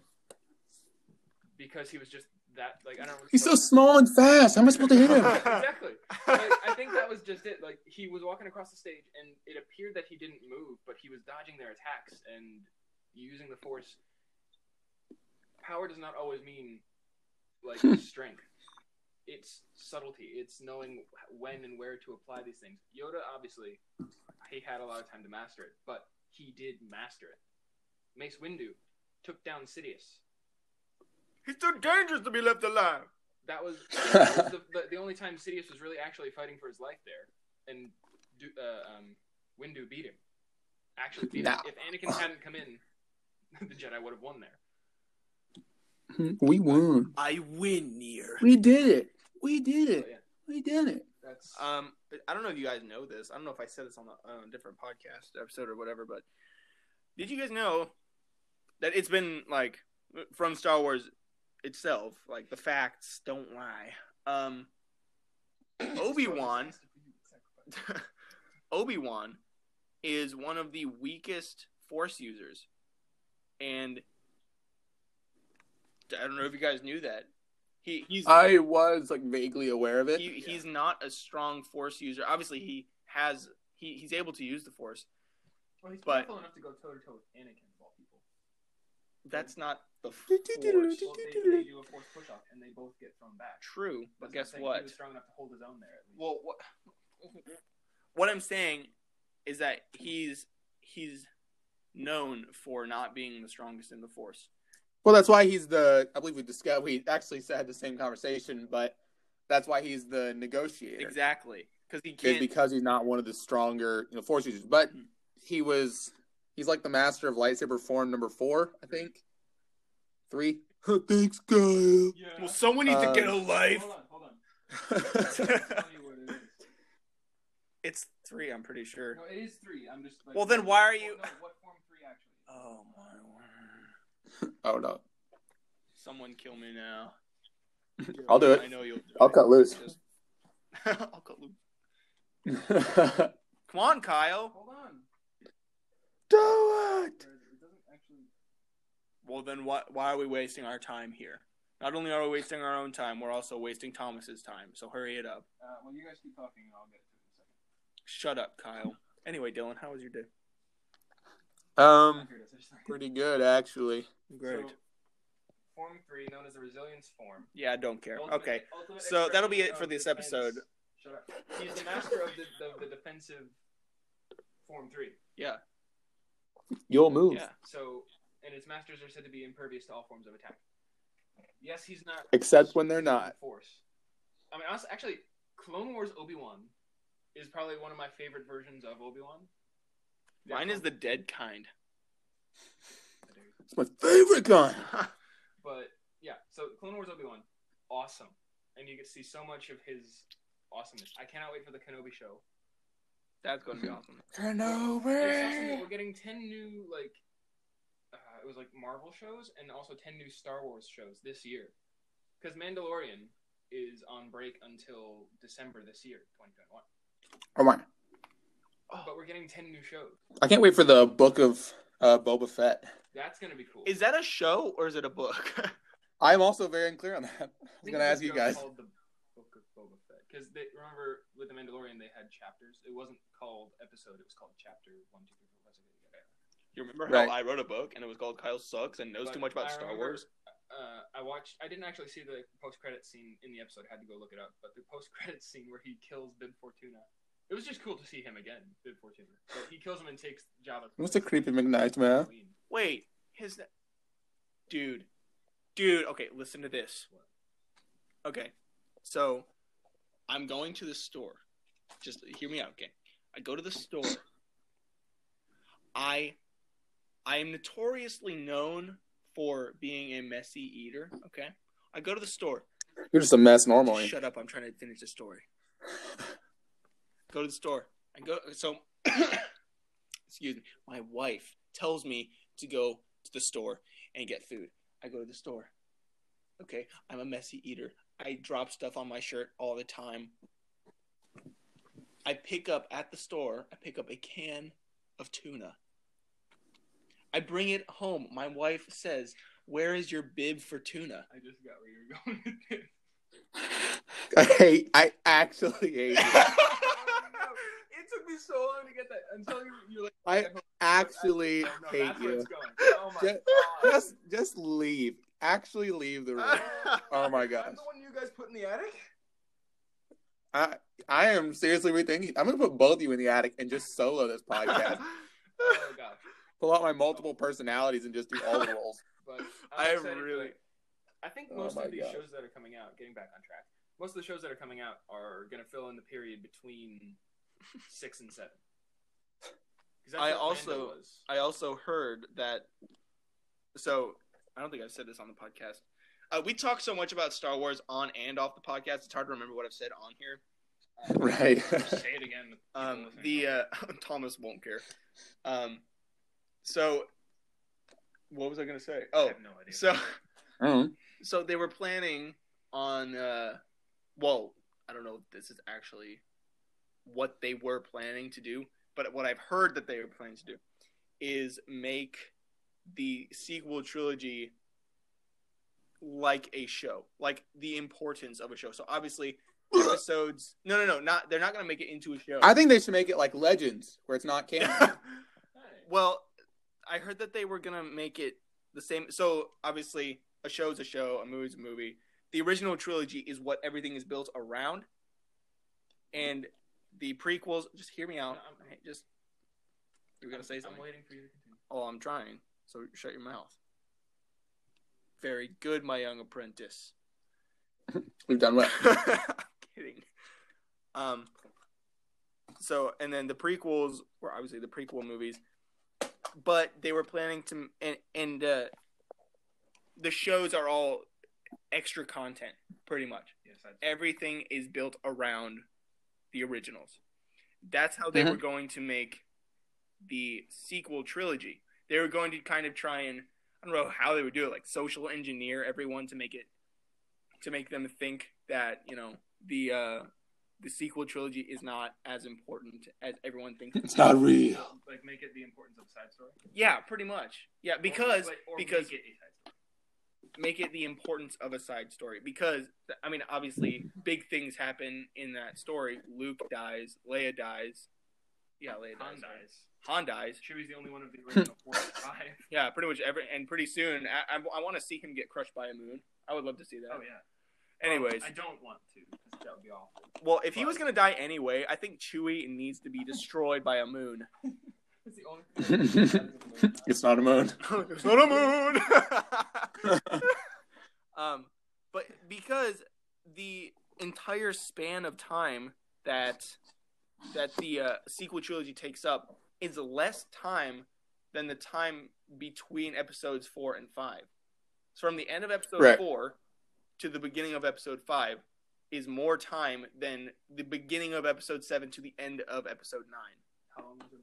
because he was just that like I don't know. He's so small and fast. How am I supposed to hit him? Exactly. Like, I think that was just it. Like he was walking across the stage, and it appeared that he didn't move, but he was dodging their attacks and using the Force. Power does not always mean like strength. It's subtlety. It's knowing when and where to apply these things. Yoda, obviously, he had a lot of time to master it, but he did master it. Mace Windu took down Sidious. He's too dangerous to be left alive. That was, that was the, the, the only time Sidious was really actually fighting for his life there, and uh, um, Windu beat him. Actually beat him. No. If Anakin hadn't come in, the Jedi would have won there. We won. I win, Nier. We did it. We did So, it. yeah, We did it. that's Um, I don't know if you guys know this. I don't know if I said this on a, on a different podcast episode or whatever, but did you guys know that it's been like from Star Wars itself, like the facts don't lie. Um, Obi-Wan, Obi-Wan is one of the weakest Force users, and I don't know if you guys knew that. He he's I was like vaguely aware of it. he, he's not a strong Force user. Obviously, he has he, he's able to use the Force. well, he's but- powerful enough to go toe to toe with Anakin of all people. That's not the Force. Well, they, they do a Force push off, and they both get thrown back. True, but That's guess saying what? He was strong enough to hold his own there. At least. Well, what what I'm saying is that he's he's known for not being the strongest in the Force. Well, that's why he's the. I believe we discussed. We actually had the same conversation, but that's why he's the negotiator. Exactly, because he Is can't. because he's not one of the stronger, you know, Force users. But Mhm. he was. He's like the master of lightsaber form number four, I think. Three. Thanks, Kyle. Yeah. Well, someone needs Um, to get a life. Hold on, hold on. I'll tell you what it is. It's three, I'm pretty sure. No, it is three. I'm just. Like, Well, then why are you- No, what form three actually? is. Oh my word! Oh no. Someone kill me now. I'll do I it. know you'll. Do I'll it. cut loose. Just- I'll cut loose. Come on, Kyle. Hold on. Do it. It doesn't actually. Well, then why why are we wasting our time here? Not only are we wasting our own time, we're also wasting Thomas's time. So hurry it up. Uh, well, you guys keep talking, and I'll get to it in a second. Shut up, Kyle. Anyway, Dylan, how was your day? Um, Here it is. I just- pretty good actually. Great. So, form three, known as the resilience form. Yeah, I don't care. Ultimate- Okay. ultimate So that'll be it expression for of this defense. episode. Shut up. He's the master of the, the, the defensive form three. Yeah. You'll move. Yeah. So, and its masters are said to be impervious to all forms of attack. Yes, he's not. Except when they're not. Force. I mean, honestly, actually, Clone Wars Obi-Wan is probably one of my favorite versions of Obi-Wan. Mine is the dead kind. It's my favorite gun. But yeah, so Clone Wars Obi-Wan, awesome, and you get to see so much of his awesomeness. I cannot wait for the Kenobi show. That's going to be awesome. Kenobi. Kenobi. We're getting ten new like, uh, it was like Marvel shows and also ten new Star Wars shows this year, because Mandalorian is on break until December this year, twenty twenty-one. Oh my! But we're getting ten new shows. I can't wait for the book of uh, Boba Fett. That's gonna be cool. Is that a show or is it a book? I'm also very unclear on that. I was think going to the ask you show guys. Called the Book of Boba Fett, because they remember with the Mandalorian they had chapters. It wasn't called episode; it was called chapter one, two, three, four, five, six, seven, eight. You remember Right. how I wrote a book and it was called Kyle Sucks and knows But too much about I Star remember, Wars? Uh, I watched. I didn't actually see the post-credit scene in the episode. I had to go look it up. But the post-credit scene where he kills Bib Fortuna, it was just cool to see him again, Bib Fortuna. But he kills him and takes Jabba. What's a creepy McKnight, man? Wait, his dude, dude. Okay, listen to this. Okay, so I'm going to the store. Just hear me out, okay? I go to the store. I, I am notoriously known for being a messy eater. Okay, I go to the store. You're just a mess normally. Shut up! I'm trying to finish the story. Go to the store. I go. So, excuse me. My wife tells me to go to the store and get food. I go to the store. Okay, I'm a messy eater. I drop stuff on my shirt all the time. I pick up at the store. I pick up a can of tuna. I bring it home. My wife says, "Where is your bib for tuna?" I just got where you're going with this. I hate. I actually hate you. It took me so long to get that until you you're like. I actually Oh, no, hate that's where you. it's going. Oh my Just, god. just, just leave. Actually, leave the room. Oh my gosh. I'm the one you guys put in the attic. I, I am seriously rethinking. I'm gonna put both of you in the attic and just solo this podcast. Oh gosh. Pull out my multiple personalities and just do all the roles. But I I'm excited really- for- I think Oh most my of these gosh. shows that are coming out, getting back on track, most of the shows that are coming out are going to fill in the period between six and seven. 'Cause that's I what also- Mando was. I also heard that. So I don't think I've said this on the podcast. Uh, we talk so much about Star Wars on and off the podcast. It's hard to remember what I've said on here. Right. Just say it again. with people Um, listening. the uh, Thomas won't care. Um, so what was I going to say? I Oh, have no idea. so Mhm. so they were planning on. Uh, well, I don't know if this is actually what they were planning to do, but what I've heard that they were planning to do is make the sequel trilogy like a show, like the importance of a show. So obviously, episodes. No, no, no, not. They're not going to make it into a show. I think they should make it like Legends, where it's not canon. Hey. Well, I heard that they were going to make it the same. So obviously, a show's a show, a movie's a movie. The original trilogy is what everything is built around, and the prequels. Just hear me out. No, I'm- Hey, just you're going to say I'm something. waiting for you to continue. Oh, I'm trying. So shut your mouth. Very good, my young apprentice. We've done well. I'm kidding. Um. So, and then the prequels were obviously the prequel movies, but they were planning to, and and uh, the shows are all extra content, pretty much. Yes, I Everything is built around the originals. That's how they Mhm. were going to make the sequel trilogy. They were going to kind of try and, I don't know how they would do it, like social engineer everyone to make it, to make them think that, you know, the uh, the sequel trilogy is not as important as everyone thinks. It's not real. like make it the importance of a side story. Yeah, pretty much. Yeah, because or, like, or because make it a side story. make it the importance of a side story. Because I mean, obviously, big things happen in that story. Luke dies, Leia dies. Yeah, Leia Han dies. dies. Han dies. Chewie's the only one of the original four or five. Yeah, pretty much every, and pretty soon, I, I, I want to see him get crushed by a moon. I would love to see that. Oh yeah. Anyways, Well, I don't want to, because that would be awful. well, if he was gonna die anyway, I think Chewie needs to be destroyed by a moon. It's the only thing. It's not a moon. It's not a moon. um, but because the entire span of time that that the uh, sequel trilogy takes up is less time than the time between episodes four and five. So from the end of episode Right. four to the beginning of episode five is more time than the beginning of episode seven to the end of episode nine. How long was it?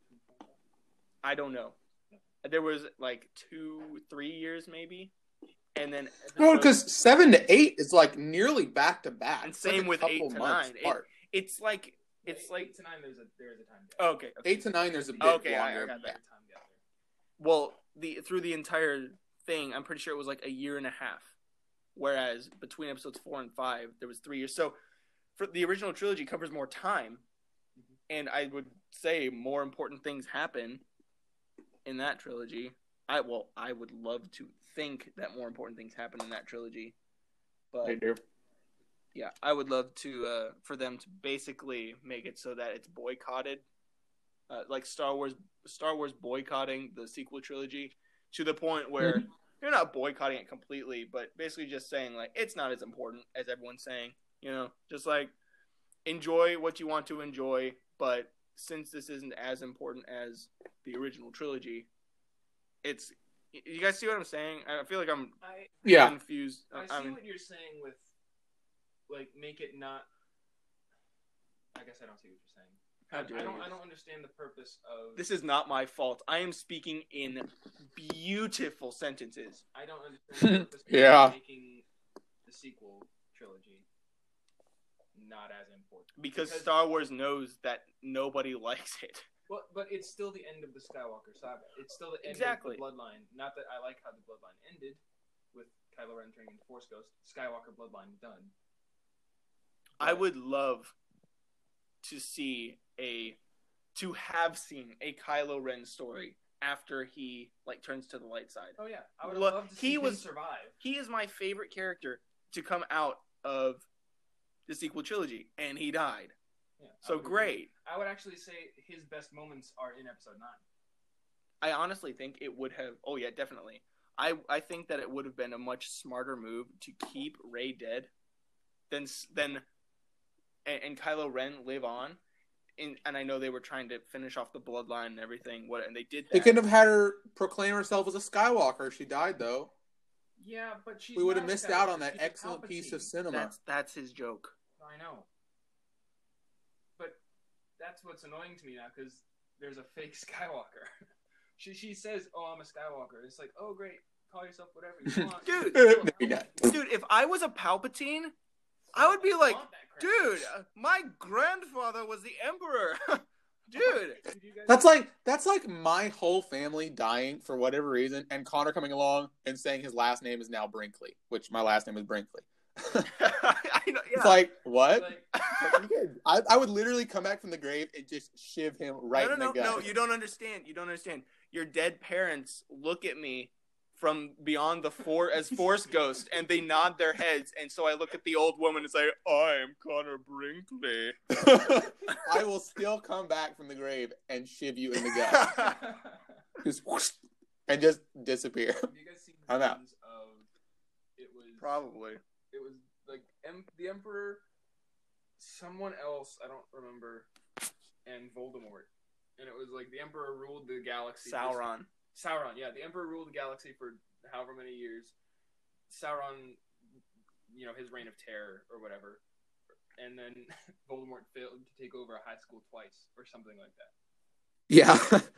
I don't know. There was like two, three years maybe, and then No, episode- because seven to eight is like nearly back to back. And It's like same a with eight couple to months nine. It- apart. it's like it's Eight- like eight to nine. There's a there is a time gap. oh, okay, okay. Eight to nine, there's a bit Okay, I- I longer. got that. Yeah. Time gap there. Well, the through the entire thing, I'm pretty sure it was like a year and a half. Whereas between episodes four and five, there was three years. So, for the original trilogy covers more time, and I would say more important things happen in that trilogy. I well, I would love to think that more important things happen in that trilogy, but They do. yeah, I would love to uh, for them to basically make it so that it's boycotted, uh, like Star Wars, Star Wars boycotting the sequel trilogy to the point where Mhm. you're not boycotting it completely, but basically just saying like it's not as important as everyone's saying. You know, just like enjoy what you want to enjoy, but since this isn't as important as the original trilogy, it's you guys see what I'm saying? I feel like I'm I Yeah. confused. I I see mean, what you're saying with, like, make it not. I guess I don't see what you're saying. How I, dare I don't. you. I don't understand the purpose of. this is not my fault. I am speaking in beautiful sentences. I don't understand the purpose Yeah. of making the sequel trilogy not as important. Because Star Wars knows that nobody likes it. Well, but it's still the end of the Skywalker saga. It's still the end Exactly. of the Bloodline. Not that I like how the Bloodline ended with Kylo Ren turning into Force Ghost. Skywalker Bloodline done. I would love to see a to have seen a Kylo Ren story after he like turns to the light side. Oh yeah, I would Look, love to he see him was- survive. He is my favorite character to come out of the sequel trilogy, and he died. Yeah, I So would agree. great. I would actually say his best moments are in Episode Nine. I honestly think it would have. Oh yeah, definitely. I I think that it would have been a much smarter move to keep Rey dead, than s- than, and, and Kylo Ren live on. In, and I know they were trying to finish off the bloodline and everything. What and they did They that. couldn't have had her proclaim herself as a Skywalker. She died, though. Yeah, but she's We would have not a missed out Skywalker. on that She's a excellent piece of Palpatine. cinema. That's that's his joke. I know. But that's what's annoying to me now because there's a fake Skywalker. she she says, "Oh, I'm a Skywalker." It's like, "Oh, great. Call yourself whatever you want." Dude. No, you're not. Dude, if I was a Palpatine, I would be like, want that crap. dude, uh, my grandfather was the Emperor. Dude. Did you guys- That's like that's like my whole family dying for whatever reason, and Connor coming along and saying his last name is now Brinkley, which my last name is Brinkley. I know, yeah. It's like what? Like, I, I would literally come back from the grave and just shiv him right no, in no, the no, gut. no, you don't understand. You don't understand. Your dead parents look at me from beyond the four as Force Ghost, and they nod their heads, and so I look at the old woman and say, "I am Connor Brinkley." I will still come back from the grave and shiv you in the gut, have just whoosh, and just disappear. you guys seen I'm out. versions of it was Probably. it was like em- the Emperor, someone else I don't remember, and Voldemort, and it was like the Emperor ruled the galaxy. for- Sauron. Sauron, yeah, the Emperor ruled the galaxy for however many years. Sauron, you know, his reign of terror or whatever, and then Voldemort failed to take over a high school twice or something like that. Yeah,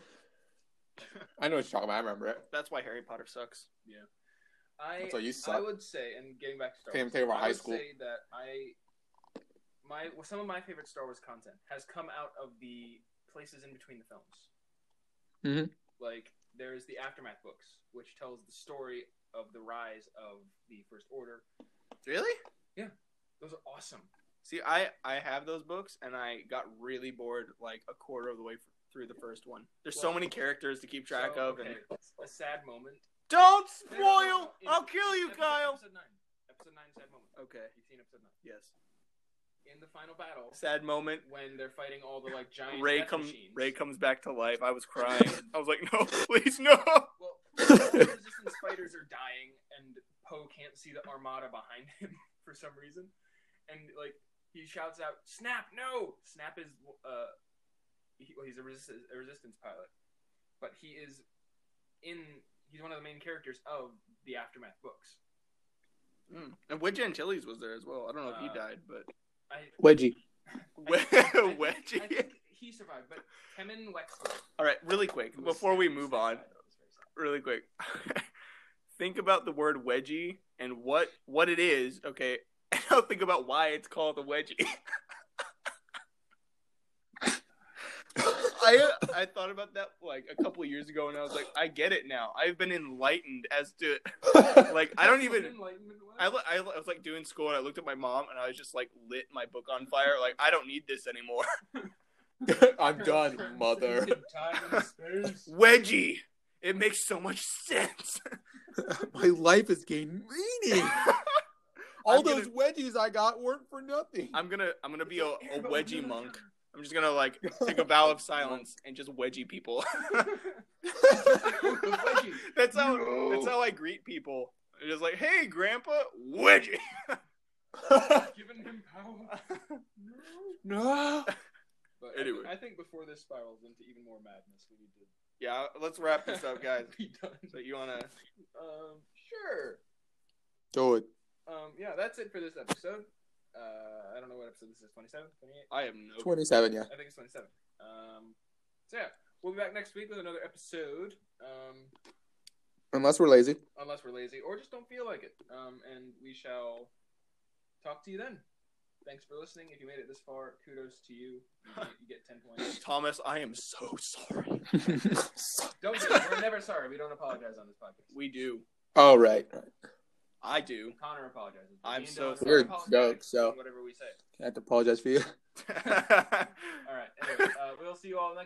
I know what you're talking about. I remember it. That's why Harry Potter sucks. I That's why you I suck. would say, and getting back to Star Can't Wars, even think about I high would school. say that I my well, some of my favorite Star Wars content has come out of the places in between the films. Mhm. Like there's the Aftermath books, which tells the story of the rise of the First Order. Really? Those are awesome. See, I I have those books, and I got really bored like a quarter of the way f- through the first one. There's so Well, many characters to keep track So, of, okay, and a sad moment. don't No, no, no, no. spoil. In I'll kill you, episode, Kyle. Episode nine. Episode nine, sad moment. Okay. You've seen episode nine. Yes. In the final battle, Sad moment. when they're fighting all the like giant Ray death comes. machines. Ray comes back to life. I was crying. I was like, no, please, no. Well, all the resistance fighters are dying, and Poe can't see the armada behind him for some reason, and like he shouts out, "Snap, no!" Snap is uh, he, well, he's a, resist- a resistance pilot, but he is in he's one of the main characters of the Aftermath books. Mm. And Wedge Antilles was there as well. I don't know if he Uh, died, but I, Wedgie. We- I think, Wedgie. I think he survived, but Kemen Wexler. All right, really quick who was before we sad- move sad on, guy, that was very sad. really quick. Think about the word wedgie and what what it is, okay? And now think about why it's called a wedgie. I I thought about that like a couple of years ago, and I was like, I get it now. I've been enlightened as to like I don't even. Enlightenment was? I, lo- I, lo- I was like doing school, and I looked at my mom, and I was just like lit my book on fire. Like I don't need this anymore. I'm done, mother. Time and space. Wedgie. It makes so much sense. My life has gained meaning. All I'm gonna- those wedgies I got weren't for nothing. I'm gonna I'm gonna be a, a wedgie monk. I'm just gonna like take a vow of silence and just wedgie people. Wedgie. That's how No. that's how I greet people. I'm just like, hey, Grandpa, wedgie. Giving him power. No. But Anyway. I think, I think before this spirals into even more madness, we need to Yeah, let's wrap this up, guys. be done. So you wanna? Um, sure. Do it. Um, yeah, that's it for this episode. Uh, I don't know what episode this is. twenty-seven, twenty-eight. I have no. twenty-seven, yeah. I think it's twenty-seven. Um, so yeah, we'll be back next week with another episode. Um, Unless we're lazy. unless we're lazy or just don't feel like it. Um, and we shall talk to you then. Thanks for listening. If you made it this far, kudos to you. You get, you get ten points. Thomas, I am so sorry. Don't do it. We're never sorry. We don't apologize on this podcast. We do. Oh, right. right. I do. Connor apologizes. I'm Me and so Dylan sorry. You're a apologize joke, for so- whatever we say. I have to apologize for you. All right. Anyway, uh, we'll see you all next.